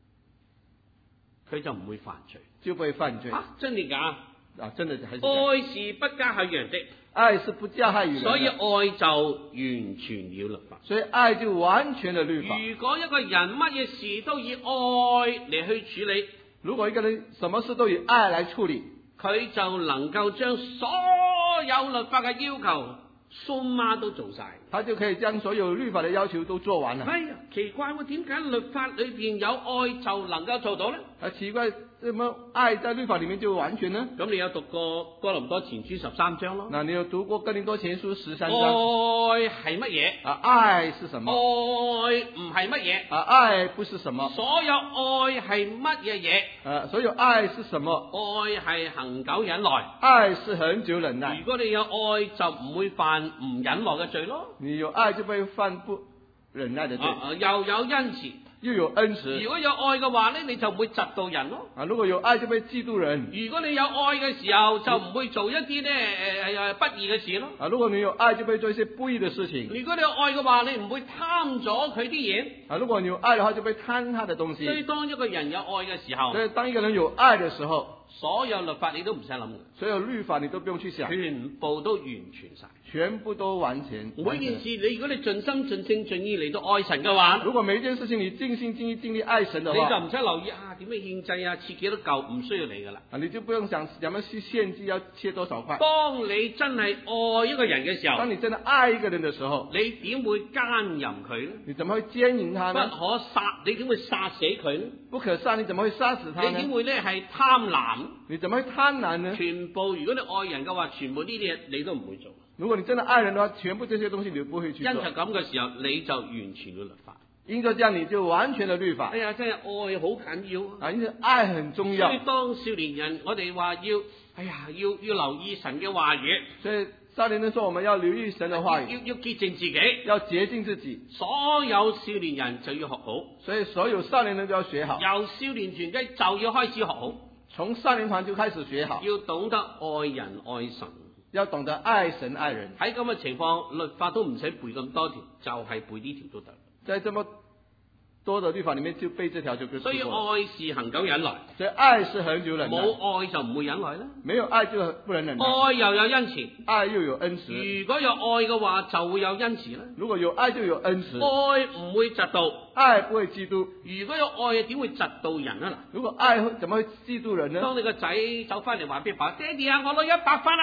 佢就唔會犯罪， 就不會犯罪。 啊、真定假？ 啊，真的還是愛是不加害於人的， 愛是不加害於人的， 所以愛就完全了律法。 所以愛就完全的律法。 如果一個人乜嘢事都以愛嚟去處理， 如果一個人什麼事都以愛來處理， 佢就能夠將所有律法嘅要求鬆媽都做晒， 他就可以將所有律法的要求都做完了。 哎呀，奇怪喎，點解律法裏邊有愛就能夠做到呢？ 啊，奇怪，怎麼愛在律法裏面就完全呢？ 咁你有讀過哥林多前書十三章咯？ 那你有讀過哥林多前書十三章？ 愛係乜嘢？ 啊，愛是什麼？ 愛唔係乜嘢？ 啊，愛不是什麼？ 所有愛係乜嘢嘢？ 啊，所有愛是什麼？ 愛係恒久忍耐。 愛是恒久忍耐。 如果你有愛，就唔會犯唔忍耐嘅罪咯。 你有愛就不會犯不忍耐的罪。 啊，又有恩慈。 又有恩慈。 如果有愛嘅話咧，你就唔會嫉妒人咯。 啊，如果有愛就會嫉妒人。 如果你有愛嘅時候，就唔會做一啲咧誒誒不義嘅事咯。 啊，如果你有愛就會做一些不義嘅事情。 如果你有愛嘅話，你唔會貪咗佢啲嘢。 啊，如果你有愛嘅話，就會貪他的東西。 所以當一個人有愛嘅時候， 所以當一個人有愛嘅時候， 所有律法你都唔使諗嘅， 所有律法你都不用去想， 全部都完全晒， 全部都完全。 每件事你如果你盡心盡性盡意嚟到愛神嘅話， 如果每一件事情你盡心盡意盡力愛神嘅話， 你就唔使留意啊點樣獻祭啊切幾多嚿，唔需要你噶啦。 啊，你就不用想點樣去獻祭要切多少塊。 當你真係愛一個人嘅時候， 當你真的愛一個人嘅時候， 你點會奸淫佢呢？ 你怎麼會奸淫他呢？ 不可殺，你點會殺死佢呢？ 不可殺，你怎麼會殺死他呢？ 你點會咧係貪婪？ 你怎麼會貪婪呢？ 全部如果你愛人嘅話，全部呢啲嘢你都唔會做。 如果你真的愛人嘅話，全部這些東西你都不會去做。 因係咁嘅時候，你就完全嘅律法。 因着這樣，你就完全的律法。 哎呀，真係愛好緊要啊！ 啊，因為愛很重要。 所以當少年人，我哋話要，哎呀，要要留意神嘅話語。 所以少年人說，我們要留意神嘅話語， 要要潔淨自己， 要潔淨自己。 所有少年人就要學好， 所以所有少年人都要學好。 由少年團契就要開始學好， 從少年團就開始學好， 要懂得愛人愛神， 要懂得愛神愛人。 喺咁嘅情況，律法都唔使背咁多條，就係、是、背呢條都得。 在這麼多的律法裏面，就背這條就夠。 所以愛是恒久忍耐， 所以愛是恒久忍耐。 冇愛就唔會忍耐啦。 沒有愛就不能忍耐。 愛又有恩慈， 愛又有恩慈。 如果有愛嘅話，就會有恩慈啦。 如果有愛就有恩慈。 愛唔會嫉妒， 愛不會嫉妒。 如果有愛，點會嫉妒人啊？ 如果愛，怎麼會嫉妒人呢？ 當你個仔走翻嚟話俾爸，爹哋啊，我攞一百分啊！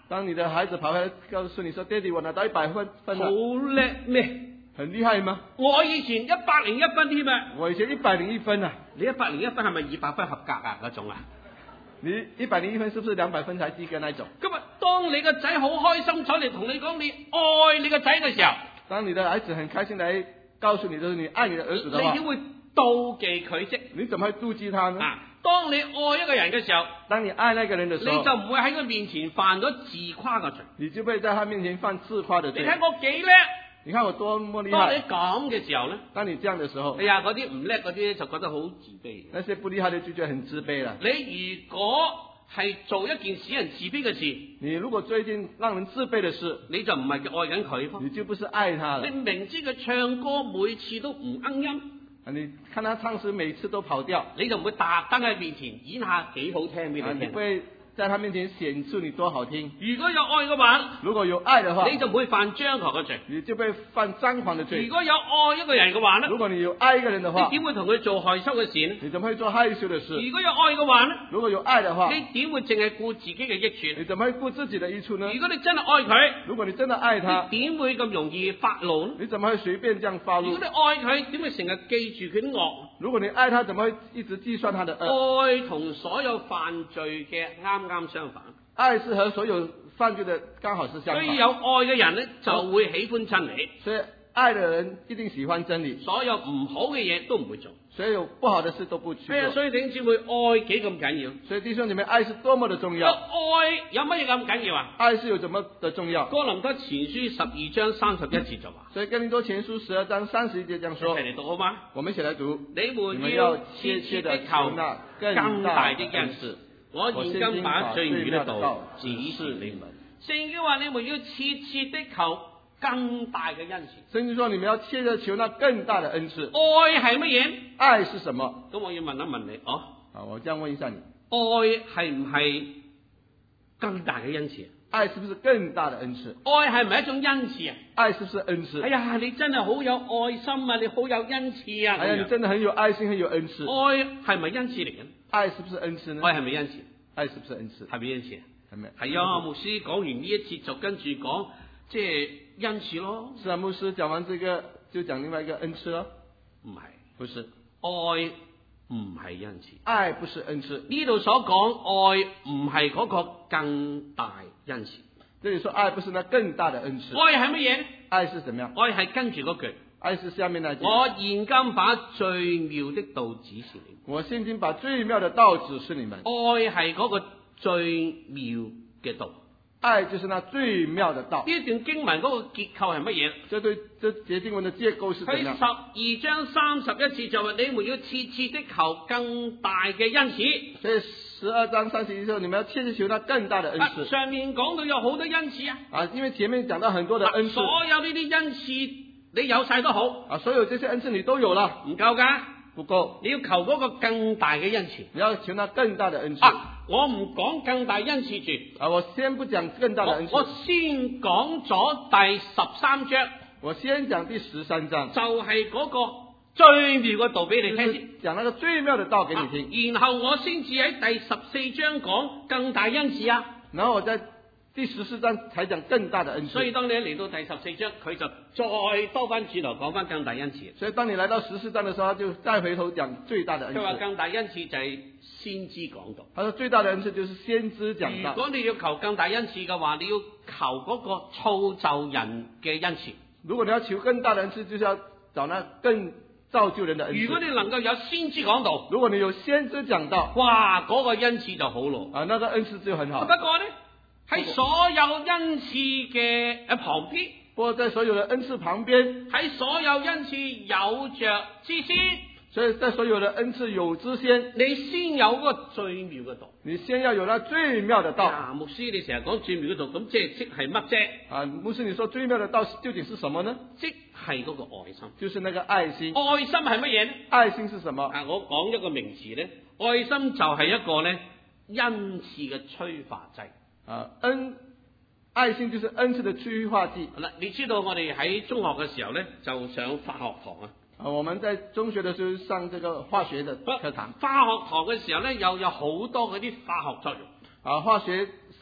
當你的孩子跑回來告訴你說：爹哋，我拿到一百分分好了， 叻咩？ 很厲害嗎？ 我以前一百零一分添啊！ 我以前一百零一分啊， 你一百零一分係咪二百分合格啊？嗰種啊？ 你一百零一分是不是兩百分才及格那種？ 今日當你個仔好開心咗嚟同你講你愛你個仔嘅時候， 當你的孩子很開心來告訴你，就是你愛你的兒子的話， 你點會妒忌佢啫？ 你怎麼會妒忌他呢？ 啊！當你愛一個人嘅時候， 當你愛那個人的你時候， 就唔會喺佢面前犯咗自誇嘅罪。 你就不會在他面前犯自誇的罪。 你睇我幾叻？ 你看我多麼厲當你害！ 咁嘅時候咧， 當你這樣的時候哎，呀，嗰啲唔叻嗰啲就覺得好自卑。 那些不厲害的就覺得很自卑了。 你如果係做一件使人自卑嘅事， 你如果做一件讓人自卑的事， 你就唔係愛緊佢咯。 你就不是愛他了你。明知佢唱歌每次都唔啱音， 啊，你看他唱時每次都跑調， 你就唔會特登喺面前演下幾好聽俾啊， 你聽。 你不會在他面前顯出你多好聽。 如果有愛嘅話， 如果有愛的話， 你就唔會犯張狂嘅罪。 你就不會犯張狂的罪。 如果有愛一個人嘅話咧， 如果你有愛一個人的話， 你點會同佢做害羞嘅事呢？ 你怎麼會做害羞的事？ 如果有愛嘅話咧， 如果有愛的話， 你點會淨係顧自己嘅益處？ 你怎麼會顧自己的益處呢？ 如果你真係愛佢， 如果你真的愛他， 你點會咁容易發怒呢？ 你怎麼會隨便這樣發怒如果？你愛佢，點會成日記住佢啲惡？ 如果你愛他，怎麼會一直計算他的惡？ 愛同所有犯罪嘅啱啱相反。 愛是和所有犯罪的剛好是相反。 所以有愛嘅人咧，就會喜歡真理。 所以愛的人一定喜歡真理， 所有唔好嘅嘢都唔會做。 所有不好的事都不去咩啊？ 做。 所以弟兄姊妹，愛幾咁緊要？ 所以弟兄姊妹，愛是多麼的重個要。 愛有乜嘢咁緊要啊？ 愛是有怎麼的重要？ 哥林多前書十二章三十一節就話， 所以哥林多前書十二章三十一節這樣一說， 齊嚟讀好嗎？ 我們一起來讀。 你你們們要要切切地切切地求求那更更大的恩大的恩賜賜。 我現今把最妙的道指示是你們。聖經話你們要切切的求更大嘅恩賜。 聖經說你們要切着求那更大的恩賜。 愛係乜嘢？ 愛是什麼？ 咁我要問一問你，哦， 啊，我這樣問一下你， 愛係唔係更大嘅恩賜？ 愛是不是更大的恩賜？ 愛係唔係一種恩賜啊？ 愛是不是恩賜？ 哎呀，你真係好有愛心啊！你好有恩賜啊！ 哎呀，你真的很有愛心，很有恩賜。 愛係咪恩賜嚟嘅？ 愛是不是恩賜呢？ 愛係咪恩賜？ 愛是不是恩賜？ 係咪恩賜啊？ 係咪？ 係啊，牧師講完呢一節就跟住講，即係恩賜咯。 是啊，牧師講完這個就講另外一個恩賜咯。 唔係， 不是， 愛唔係恩賜。 愛不是恩賜。 呢度所講愛唔係嗰個更大恩賜。 這裡說愛不是那更大的恩賜。 愛係乜嘢？ 愛是怎麼樣？ 愛係跟住嗰句。 愛是下面那句。 我現今把最妙的道指示你。 我現今把最妙的道指示你們。 愛係嗰個最妙嘅道。 愛就是那最妙的道。 呢一段經文嗰個結構係乜嘢？ 這對這節經文的結構是怎樣？ 喺十二章三十一節就話：你們要切切的求更大嘅恩賜。 所以十二章三十一節，你們要切切求那更大的恩賜。 啊、上面講到有好多恩賜啊！ 啊，因為前面講到很多的恩賜。 所有呢啲恩賜你有晒都好。 啊，所有這些恩賜你都有了， 唔夠㗎， 不夠。 你要求嗰個更大嘅恩賜。 你要求那更大的恩賜。 啊，我唔講更大恩賜住。 啊，我先不講更大的恩賜。 我，我先講咗第十三章。 我先講第十三章， 就係嗰個最妙嘅道俾你聽先。 講那個最妙的道給你聽。 啊、然後我先至喺第十四章講更大恩賜啊。 然後我在第十四章才講更大的恩賜。 所以當你嚟到第十四章，佢就再多翻轉頭講翻更大恩賜。 所以當你來到十四章的時候，就再回頭講最大的恩賜。 佢話更大恩賜就係先知講道。 他說最大的恩賜就是先知講道。 如果你要求更大恩賜嘅話，你要求嗰個造就人嘅恩賜。 如果你要求更大的恩賜，就是要找那更造就人的恩賜。 如果你能夠有先知講道， 如果你有先知講道， 哇，嗰、那個恩賜就好咯。 啊，那個恩賜就很好。 不過呢，喺所有恩賜嘅誒旁邊， 不過在所有的恩賜旁邊， 喺所有恩賜有着之先， 所以在所有的恩賜有之先， 你先有嗰個最妙嘅道。 你先要有那最妙的道。 啊，牧師你成日講最妙嘅道，咁即係即係乜啫？ 啊，牧師你說最妙的道究竟是什麼呢？ 即係嗰個愛心。 就是那個愛心。 愛心係乜嘢呢？ 愛心是什麼？ 啊，我講一個名詞咧，愛心就係一個咧恩賜嘅催化劑。 啊，恩，愛心就是恩賜的催化劑。 好啦，你知道我哋喺中學嘅時候咧，就上化學堂啊。 啊，我們在中學的時候上這個化學的課堂。 化學堂嘅時候咧，又有好多嗰啲化學作用。 啊，化學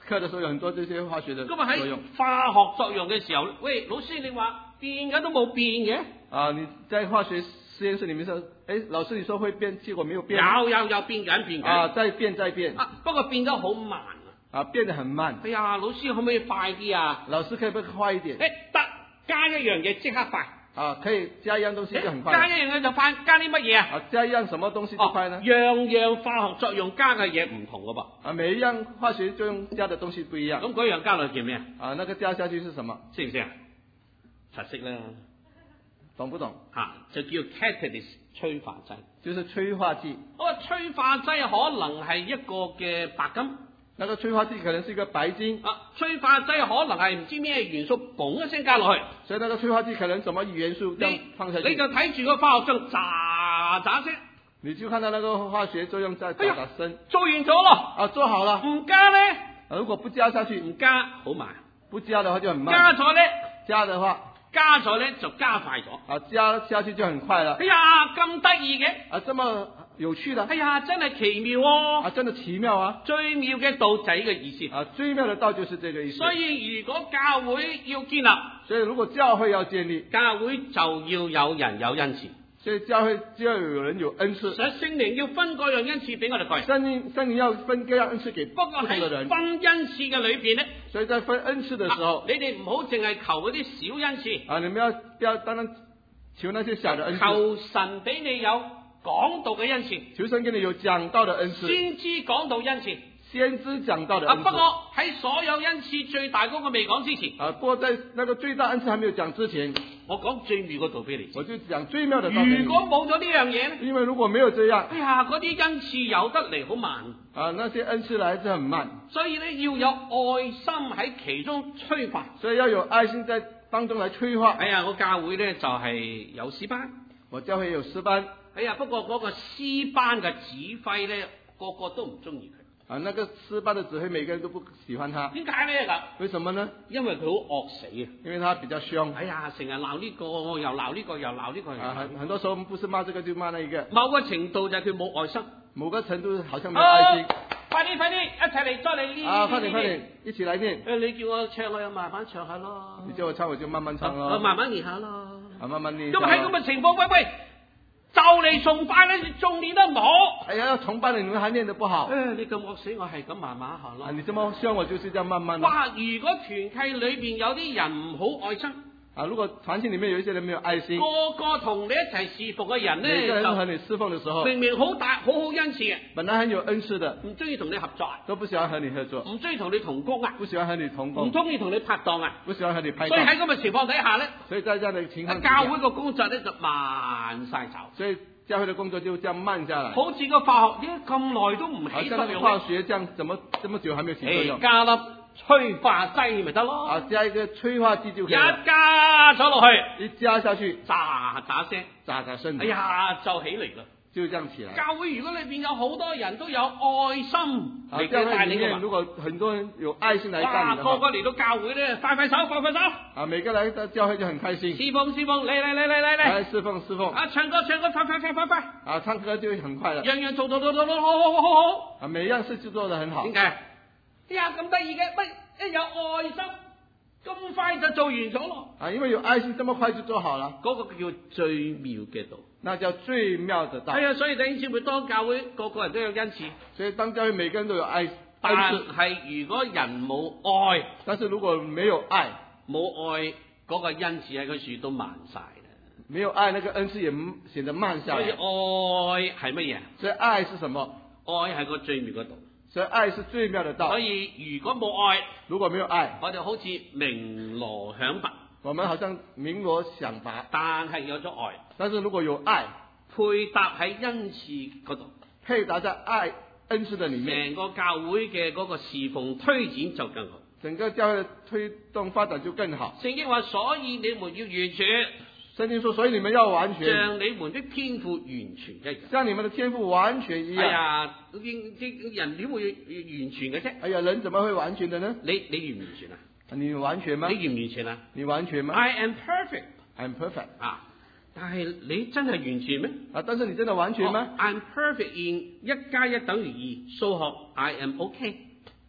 課的時候有很多這些化學的咁啊作用。 喺化學作用嘅時候，喂，老師你話變嘅都冇變嘅， 啊，你在化學實驗室裡面說，誒，老師你說會變，結果沒有變。 有有有變緊變緊。 啊，再變再變。 啊，不過變得好慢啊。 啊，變得很慢。 哎呀，老師可唔可以快啲啊？ 老師可以不可以快一點？ 誒，得，加一樣嘢即刻快。 啊，可以加一樣東西就很快。 加一樣嘢就快，加啲乜嘢啊？ 啊，加一樣什麼東西就快呢？ 哦、樣樣化學作用加嘅嘢唔同噶噃。 啊，每一樣化學作用加的東西不一樣。 咁嗰樣加落去叫咩啊？ 啊，那個加下去是什麼？ 識唔識啊？實識啦。 懂不懂？ 吓、啊，就叫 catalyst 催化劑， 就是催化劑。 嗰個催化劑可能係一個嘅白金。 那個催化劑可能是一個白金。 啊，催化劑可能係唔知咩元素，嘣一聲加落去。 所以那個催化劑可能什麼元素這樣放下去。 你就睇住個化學醬喳喳聲。 你就看到那個化學作用在喳喳聲、哎。 做完咗咯。 啊，做好了。 唔加咧、 啊？如果不加下去， 唔加好慢。 不加的話就很慢。 加咗咧？ 加的話。 加咗咧就加快咗。 啊，加下去就很快了。 哎呀，咁得意嘅。 啊，這麼有趣的。 哎呀，真係奇妙哦。 啊，真的奇妙啊。 最妙嘅道就係呢個意思。 啊，最妙的道就是這個意思。 所以如果教會要建立， 所以如果教會要建立， 教會就要有人有恩賜。 所以教會就要有人有恩賜。 所以聖靈要分各樣恩賜俾我哋個人。 聖靈聖靈要分各樣恩賜給不同的人。 不過喺分恩賜嘅裏邊咧， 所以在分恩賜的時候， 啊、你哋唔好淨係求嗰啲小恩賜。 啊，你們要不要單單求那些小的恩賜？ 求神俾你有講道嘅恩賜。 求神給你有講道的恩賜。 先知講道恩賜。 先知講道的恩賜。 啊，不過喺所有恩賜最大嗰個未講之前， 啊，不過在那個最大恩賜還沒有講之前， 我講最妙個道俾你。 我就講最妙的道。 如果冇咗呢樣嘢咧， 因為如果沒有這樣， 哎呀，嗰啲恩賜有得嚟好慢。 啊，那些恩賜來是很慢。 所以咧要有愛心喺其中催化。 所以要有愛心在當中來催化。 哎呀，我教會咧就係有詩班， 我教會有詩班。 哎呀，不過嗰個詩班嘅指揮咧，個個都唔中意佢。 啊，那個詩班的指揮，每個人都不喜歡他。 點解咧？咁為什麼呢？ 因為佢好惡死啊！ 因為他比較兇。 哎呀，成日鬧呢個，又鬧呢個，又鬧呢個。 啊，很很多時候，不是罵這個就罵那一個。 某個程度就係佢冇愛心。 某個程度好像沒有愛心。 快啲快啲，一齊嚟再嚟練。 啊，快點快點，一起來練。 誒，你叫我唱，我又慢慢唱下咯。 你叫我唱，我就慢慢唱咯。 我慢慢練下咯。 啊，慢慢練。 咁喺咁嘅情況，喂喂。就嚟崇拜咧，仲練得唔好。 哎呀，崇拜了你們還練得不好。 誒、哎，你咁惡死，我係咁慢慢學咯。 啊，你這麼希望我就是這樣慢慢。 哇！如果團契裏邊有啲人唔好愛心， 啊，如果團契裏面有一些人沒有愛心， 個個同你一齊侍奉嘅人咧， 每個人和你侍奉的時候， 明明好大好好恩賜嘅， 本來很有恩賜的， 唔中意同你合作， 都不喜歡和你合作， 唔中意同你同工啊， 不喜歡和你同工， 唔中意同你拍檔啊， 不喜歡和你拍檔。 所以喺咁嘅情況底下咧， 所以在這樣的情況， 教會個工作咧就慢晒走。 所以教會的工作就這樣慢下來。 好似個化學點解咁耐都唔起作用咧？ 化學這樣怎麼這麼久還沒有起作用？ 加粒催化劑咪得咯。 啊，加一個催化劑就可以。 一加咗落去， 一加下去， 喳喳聲， 喳喳聲， 哎呀，就起嚟啦。 就這樣起來。 教會如果裏邊有好多人都有愛心嚟教會帶領嘅話， 如果很多人有愛心嚟帶領嘅話， 個個嚟到教會咧，快快手，快快手。 啊，每個來到教會就很開心。 侍奉侍奉，嚟嚟嚟嚟嚟嚟。 來侍奉侍奉。 啊，唱歌唱歌，快快快快快。 啊，唱歌就很快啦。 樣樣做做做做做，好好好好好。 啊，每樣事就做得很好。 點解？哎呀，咁得意嘅，乜一有愛心，咁快就做完咗咯。 啊，因為有愛心，這麼快就做好了。 嗰個叫最妙嘅道。 那叫最妙的道。 係啊，所以弟兄姊妹，當教會個個人都有恩賜， 所以當教會每個人都有愛， 但係如果人冇愛， 但是如果沒有愛， 冇愛嗰個恩賜喺嗰處都慢晒啦。 沒有愛，那個恩賜也顯得慢下來。 所以愛係乜嘢？ 所以愛是什麼？ 愛係個最妙嘅道。 所以愛是最妙的道。 所以如果冇愛， 如果沒有愛， 我哋好似鳴鑼響拔。 我們好像鳴鑼響拔， 但係有咗愛， 但是如果有愛， 配搭喺恩賜嗰度， 配搭在愛恩賜的裏面， 成個教會嘅嗰個侍奉推展就更好， 整個教會的推動發展就更好。 聖經話，所以你們要完全。 聖經說，所以你們要完全， 像你們的天賦完全一樣， 像你們的天賦完全一樣。 哎呀，啲人點會完全嘅啫？ 哎呀，人怎麼會完全的呢？ 你你完唔完全啊？ 你完全嗎？ 你完唔完全啊？ 你完全嗎 ？I am perfect. I am perfect. 啊，但係你真係完全咩？ 啊，但是你真的完全嗎、 oh, I am perfect in 一加一等於二，數學 I am OK。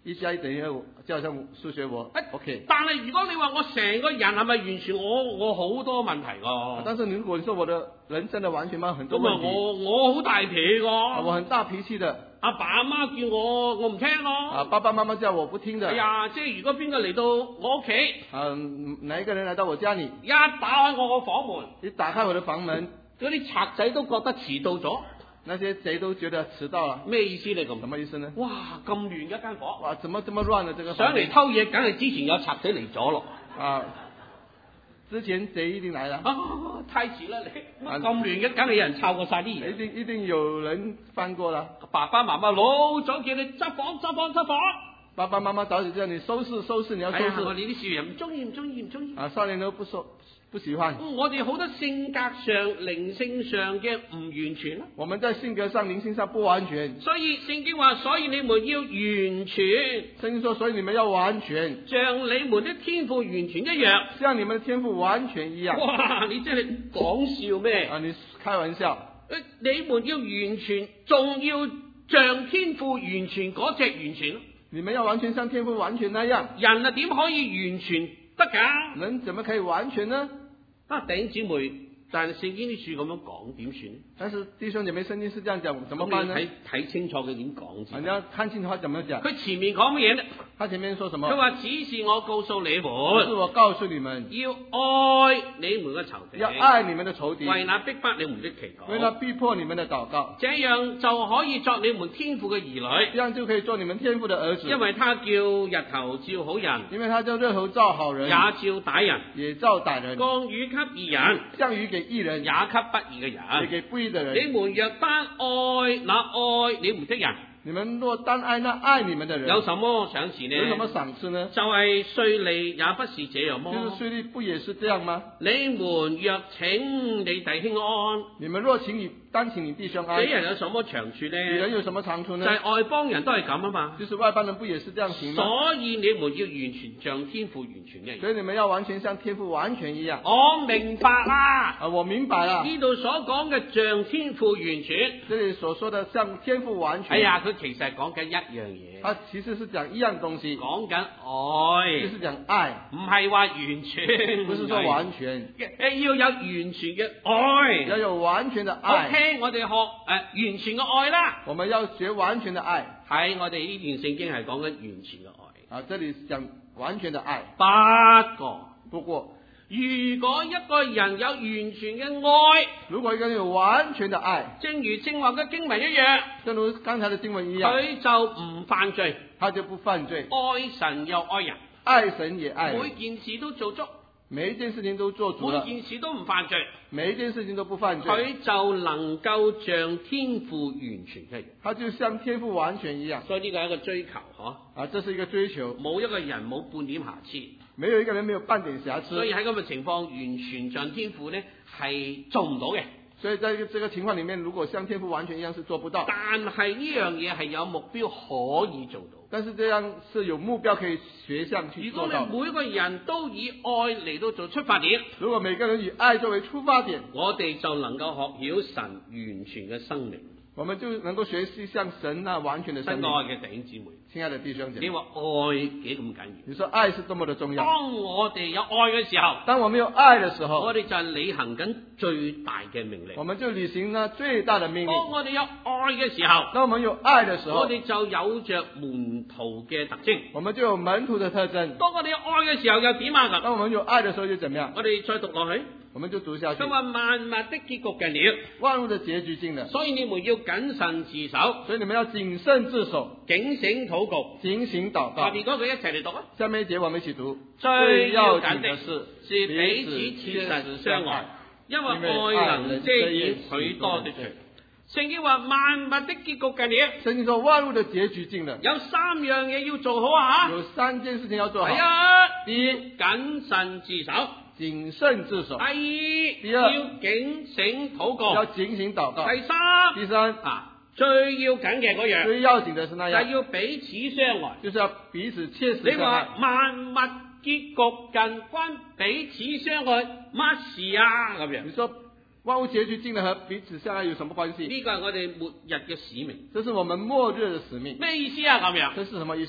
一加一等於二，就好像數學我哎 OK。 但係如果你話我成個人係咪完全我我好多問題㗎？ 但是如果你說我的人真的完全冇很多咁啊， 問題， 我我好大脾氣啊我㗎。 很大脾氣的， 阿爸阿媽叫我，我唔聽咯。 啊爸爸媽媽叫我不聽的。 哎呀，即係如果邊個嚟到我屋企， 啊哪一個人來到我家裏， 一打開我個房門， 一打開我的房門， 嗰啲賊仔都覺得遲到咗。 那些賊都覺得遲到了。 咩意思你咁？ 什麼意思呢？ 哇，咁亂嘅一間房， 哇，怎麼這麼亂呢？這個上房間嚟偷嘢，梗係之前有賊仔嚟咗咯。 啊，之前賊一定來了。 啊，太遲啦你， 啊咁亂嘅，梗係有人抄過晒啲一嘢。 定一定有人翻過了。 爸爸媽媽老早叫你執房執房執房。 爸爸媽媽早就叫你收拾收拾，你要收哎呀，我拾。 哋啲少人唔中意唔中意唔中意。 啊，少年都不收不喜歡。 嗯我哋好多性格上、靈性上嘅唔完全啦。 我們在性格上、靈性上不完全。 所以聖經話，所以你們要完全， 聖經說，所以你們要完全， 像你們的天父完全一樣。 像你們的天父完全一樣。 哇！你真係講笑咩？ 啊，你開玩笑。 誒，你們要完全，仲要像天父完全嗰隻完全咯。 你們要完全像天父完全那樣。 人啊，點可以完全得㗎？ 人怎麼可以完全呢？ 啊，弟兄姊妹，但係聖經啲書咁樣講，點算呢？ 但是弟兄姐妹，聖經是這樣講，怎麼辦呢？ 睇睇清楚佢點講啊， 先。 你要看清楚他怎麼講。 佢前面講乜嘢咧？ 他前面說什麼？ 佢話只是我告訴你是們， 我告訴你們， 要愛你們嘅仇敵， 要愛你們的仇敵， 為那逼迫你們的祈為那禱， 逼迫你們的禱告， 這樣就可以作你們天父嘅兒女。 這樣就可以做你們天父的兒子。 因為他叫日頭照好人， 因為他叫日頭照好人， 也照歹人， 也照歹人， 降雨給義人， 降雨給義人， 也給不義嘅也人。 給不義的人。 你們若單愛那愛你們的人， 你們若單愛那愛你們的人， 有什麼賞賜呢？ 有什麼賞賜呢？ 就係稅吏也不是這樣就是麼。 稅吏不也是這樣嗎？ 你們若請你弟兄安， 你們若請你單請你弟兄安， 俾人有什麼長處別人呢？ 有什麼長處就呢？ 係外邦人都係咁啊嘛。 就是外邦人不也是這樣行嗎？ 所以你們要完全像天父完全一樣。 所以你們要完全像天父完全一樣。 我明白啦。 啊，我明白了。 呢度所講嘅像天父完全， 這裡所說的像天父完全， 哎呀，佢其實係講緊一樣嘢， 它其實是講一樣東西， 講緊愛， 就是講愛， 唔係話完全， 不是說完全， 誒要有完全嘅愛。 要有完全的愛。 OK，我哋學誒、呃、完全嘅愛啦。 我們要學完全的愛。 喺我哋呢段聖經係講緊完全嘅愛。 啊，這裡講完全的愛。 不過， 不過， 如果一個人有完全嘅愛， 如果一個人有完全的愛， 正如正話嘅經文一樣， 正如剛才的經文一樣， 佢就唔犯罪， 他就不犯罪， 愛神又愛人， 愛神也愛人， 每件事都做足， 每一件事情都做足了， 每件事都唔犯罪， 每一件事情都不犯罪， 佢就能夠像天父完全一樣。 他就像天父完全一樣。 所以呢個係一個追求，嗬。 啊，這是一個追求， 冇一個人冇半點瑕疵， 沒有一個人沒有半點瑕疵。 所以喺咁嘅情況，完全像天父咧係做唔到嘅。 所以在這個情況裡面，如果像天父完全一樣是做不到。 但係呢樣嘢係有目標可以做到。 但是這樣是有目標可以學向去如果做到。 你每個人都以愛嚟到做出發點， 如果每個人以愛作為出發點， 我哋就能夠學曉神完全嘅生命。 我們就能夠學習像神那完全的生命。 親愛嘅弟兄姊妹， 親愛的弟兄姐妹， 你話愛幾咁緊要？ 你說愛是多麼的重要。 當我哋有愛嘅時候， 當我們有愛的時候， 我哋就係履行緊最大嘅命令。 我們就履行了最大的命令。 當我哋有愛嘅時候， 當我們有愛的時候， 我哋就有着門徒嘅特徵。 我們就有門徒的特徵。 當我哋有愛嘅時候又點啊？ 當我們有愛的時候又怎麼樣？ 我哋再讀落去， 我們就讀下去。 佢話萬物的結局近了， 萬物的結局近了， 所以你們要謹慎自守， 所以你們要謹慎自守， 警醒禱告。 警醒禱告。 下邊嗰句一齊嚟讀啊！ 下面一節我們一起讀。 最要緊的的是是彼此切實相愛，因為愛能遮掩許多的罪。聖經話萬物的結局近了， 聖經說萬物的結局近了， 有三樣嘢要做好啊！ 有三件事情要做好。 第一， 第一， 謹慎自守； 謹慎自守； 第二， 第二要警醒禱告； 要警醒禱告； 第三， 第三， 啊，最要緊嘅嗰樣， 最要緊的是那就係樣， 要彼此相愛。 就是要彼此切實你相愛。 話萬物結局近關彼此相愛乜事啊？咁樣你說萬物結局近了和彼此相愛有什麼關係？ 呢個係我哋末日嘅使命。 這是我們末日的使命。 咩意思啊？咁樣， 這是什麼意思？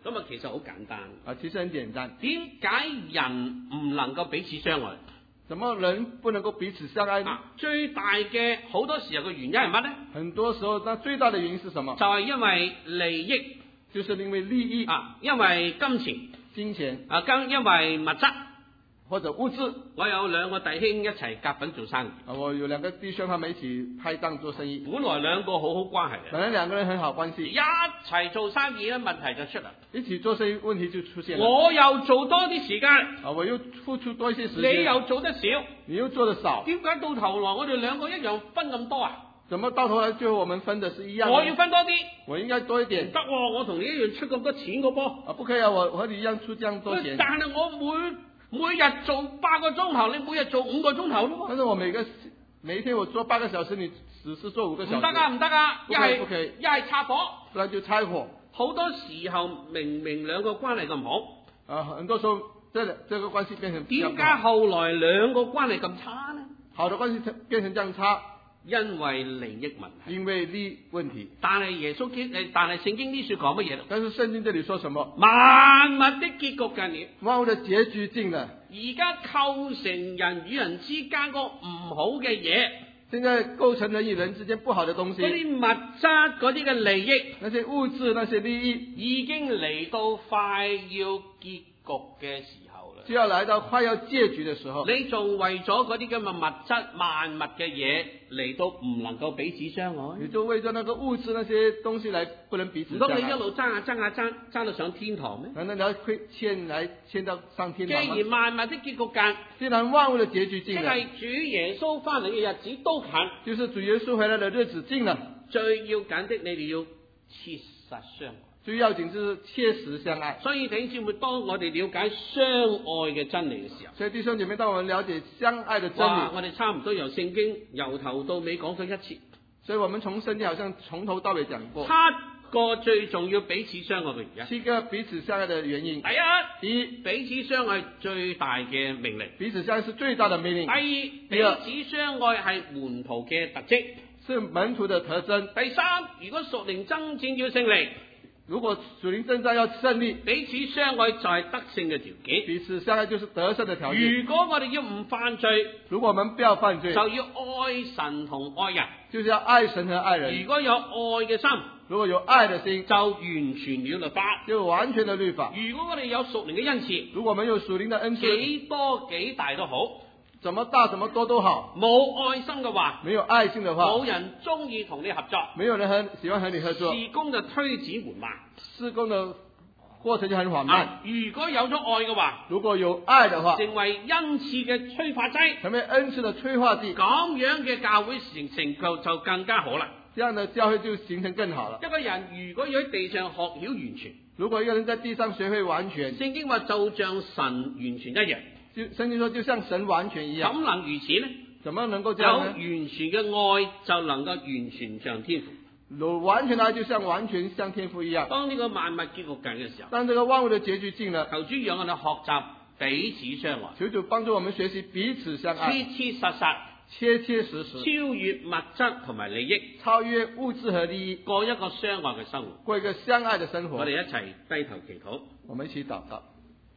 咁啊，其實好簡單。 啊，其實很簡單。 點解人唔能夠彼此相愛？ 怎麼人不能夠彼此相愛呢？ 啊，最大嘅好多時候嘅原因係乜呢？ 很多時候，那最大的原因是什麼？ 就係因為利益， 就是因為利益啊，因為金錢， 金錢啊，更因為物質或者物質。 我有兩個弟兄一齊夾份做生意。 啊，我有兩個弟兄，他們一起拍檔做生意。 本來兩個好好關係嘅， 本來兩個人很好關係， 一齊做生意咧，問題就出嚟。 一起做生意，問題就出現了。 我又做多啲時間， 啊，我又付出多一些時間， 你又做得少， 你又做得少。 點解到頭來我哋兩個一樣分咁多啊？ 怎麼到頭來最後我們分的是一樣的？ 我要分多啲， 我應該多一點。 唔得喎，我同你一樣出咁多錢個噃。 啊，不可以啊，我和你一樣出這樣多錢。 但係我每每日做八個鐘頭，你每日做五個鐘頭咯。 但是我每個每一天我做八個小時，你只是做五個小時。 唔得啊，唔得啊，一係不可以， 一係拆伙， 不然就拆伙。 好多時候明明兩個關係咁好， 啊，很多時候這這個關係變成點解後來兩個關係咁差呢？ 好的關係變成這樣差， 因為利益問題。 因為利益問題。 但係耶穌基誒，但係聖經呢書講乜嘢？ 但是聖經這裡說什麼？ 萬物的結局近了， 萬物的結局近了。 而家構成人與人之間個唔好嘅嘢， 現在構成人與人之間不好的東西， 嗰啲物質、嗰啲嘅利益， 那些物質、那些利益， 已經嚟到快要結局嘅時候啦。 就要來到快要結局的時候， 你仲為咗嗰啲咁嘅物質萬物嘅嘢嚟到唔能夠彼此相愛？ 你就為咗那個物質那些東西來不能彼此相愛？ 唔通你一路爭下爭下爭爭到上天堂咩？ 難道你要欠來欠到上天堂嗎？ 既然萬物的結局近， 既然萬物的結局近了， 即係主耶穌翻嚟嘅日子都近， 就是主耶穌回來的日子近了。 最要緊的，你哋要切實相愛。 最要緊就是切實相愛。 所以弟兄姊妹，當我哋了解相愛嘅真理嘅時候， 所以弟兄姐妹，當我們了解相愛的真理， 我哋差唔多由聖經由頭到尾講咗一次。 所以我們從聖經好像從頭到尾講過七個最重要彼此相愛嘅原因。 七個彼此相愛的原因。 第一， 第一， 彼此相愛最大嘅命令。 彼此相愛是最大的命令。 第二，彼此相愛係門徒嘅特質， 是門徒的特徵。 第三，如果屬靈爭戰要勝利， 如果屬靈爭戰要勝利， 彼此相愛就係得勝嘅條件。 彼此相愛就是得勝的條件。 如果我哋要唔犯罪， 如果我們不要犯罪， 就要愛神同愛人， 就是要愛神和愛人。 如果有愛嘅心， 如果有愛的心， 就完全了律法， 就完全的律法。 如果我哋有屬靈嘅恩賜， 如果我們有屬靈的恩賜， 幾多幾大都好， 怎麼大怎麼多都好。 冇愛心嘅話， 沒有愛心的話， 冇人中意同你合作， 沒有人很喜歡和你合作， 事工就推展緩慢， 事工的過程就很緩慢。 啊，如果有咗愛嘅話， 如果有愛的話， 成為恩賜嘅催化劑， 成為恩賜的催化劑， 咁樣嘅教會成成就就更加好啦。 這樣的教會就形成更好了。 一個人如果要喺地上學曉完全， 如果一個人在地上學會完全， 聖經話就像神完全一樣， 就聖經說就像神完全一樣。 怎能如此呢？ 怎麼能夠這有樣呢？ 完全嘅愛就能夠完全像天父。 有完全的愛就像完全像天父一樣。 當呢個萬物結局近嘅時候， 當這個萬物的結局近了， 求主讓我哋學習彼此相愛， 求主幫助我們學習彼此相愛， 切切實實， 切切實實， 超越物質同埋利益， 超越物質和利益， 過一個相愛嘅生活， 過一個相愛的生活。 我哋一齊低頭祈禱。 我們一起禱告。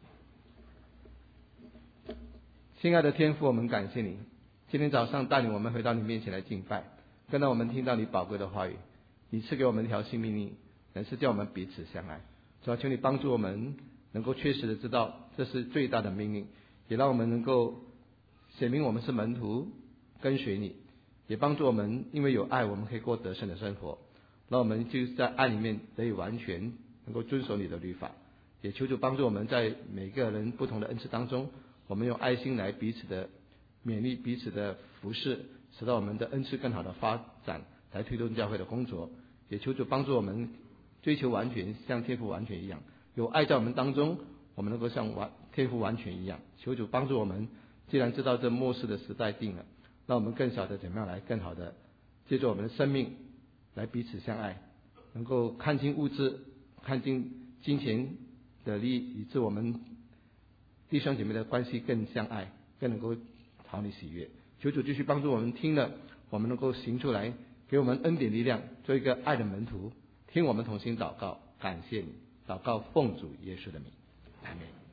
親愛的天父，我們感謝你，今天早上帶領我們回到你面前來敬拜，跟到我們聽到你寶貴的話語，你賜給我們一條新命令，乃是叫我們彼此相愛。主要求你幫助我們能夠確實的知道這是最大的命令，也讓我們能夠顯明我們是門徒，跟隨你，也幫助我們因為有愛，我們可以過得勝的生活，讓我們就在愛裡面得以完全能夠遵守你的律法。也求主幫助我們在每個人不同的恩賜當中，我們用愛心來彼此的勉勵，彼此的服侍，使到我們的恩賜更好的發展，來推動教會的工作。也求主幫助我們追求完全，像天父完全一樣，有愛在我們當中，我們能夠像完天父完全一樣。求主幫助我們，既然知道這末世的時代定了，讓我們更曉得怎麼樣來更好的借助我們的生命來彼此相愛，能夠看清物質，看清金錢的利益，以致我們弟兄姐妹的關係更相愛，更能夠討你喜悅。求主繼續幫助我們，聽了我們能夠行出來，給我們恩典力量，做一個愛的門徒。聽我們同心禱告，感謝你。 祷告奉主耶稣的名，阿门。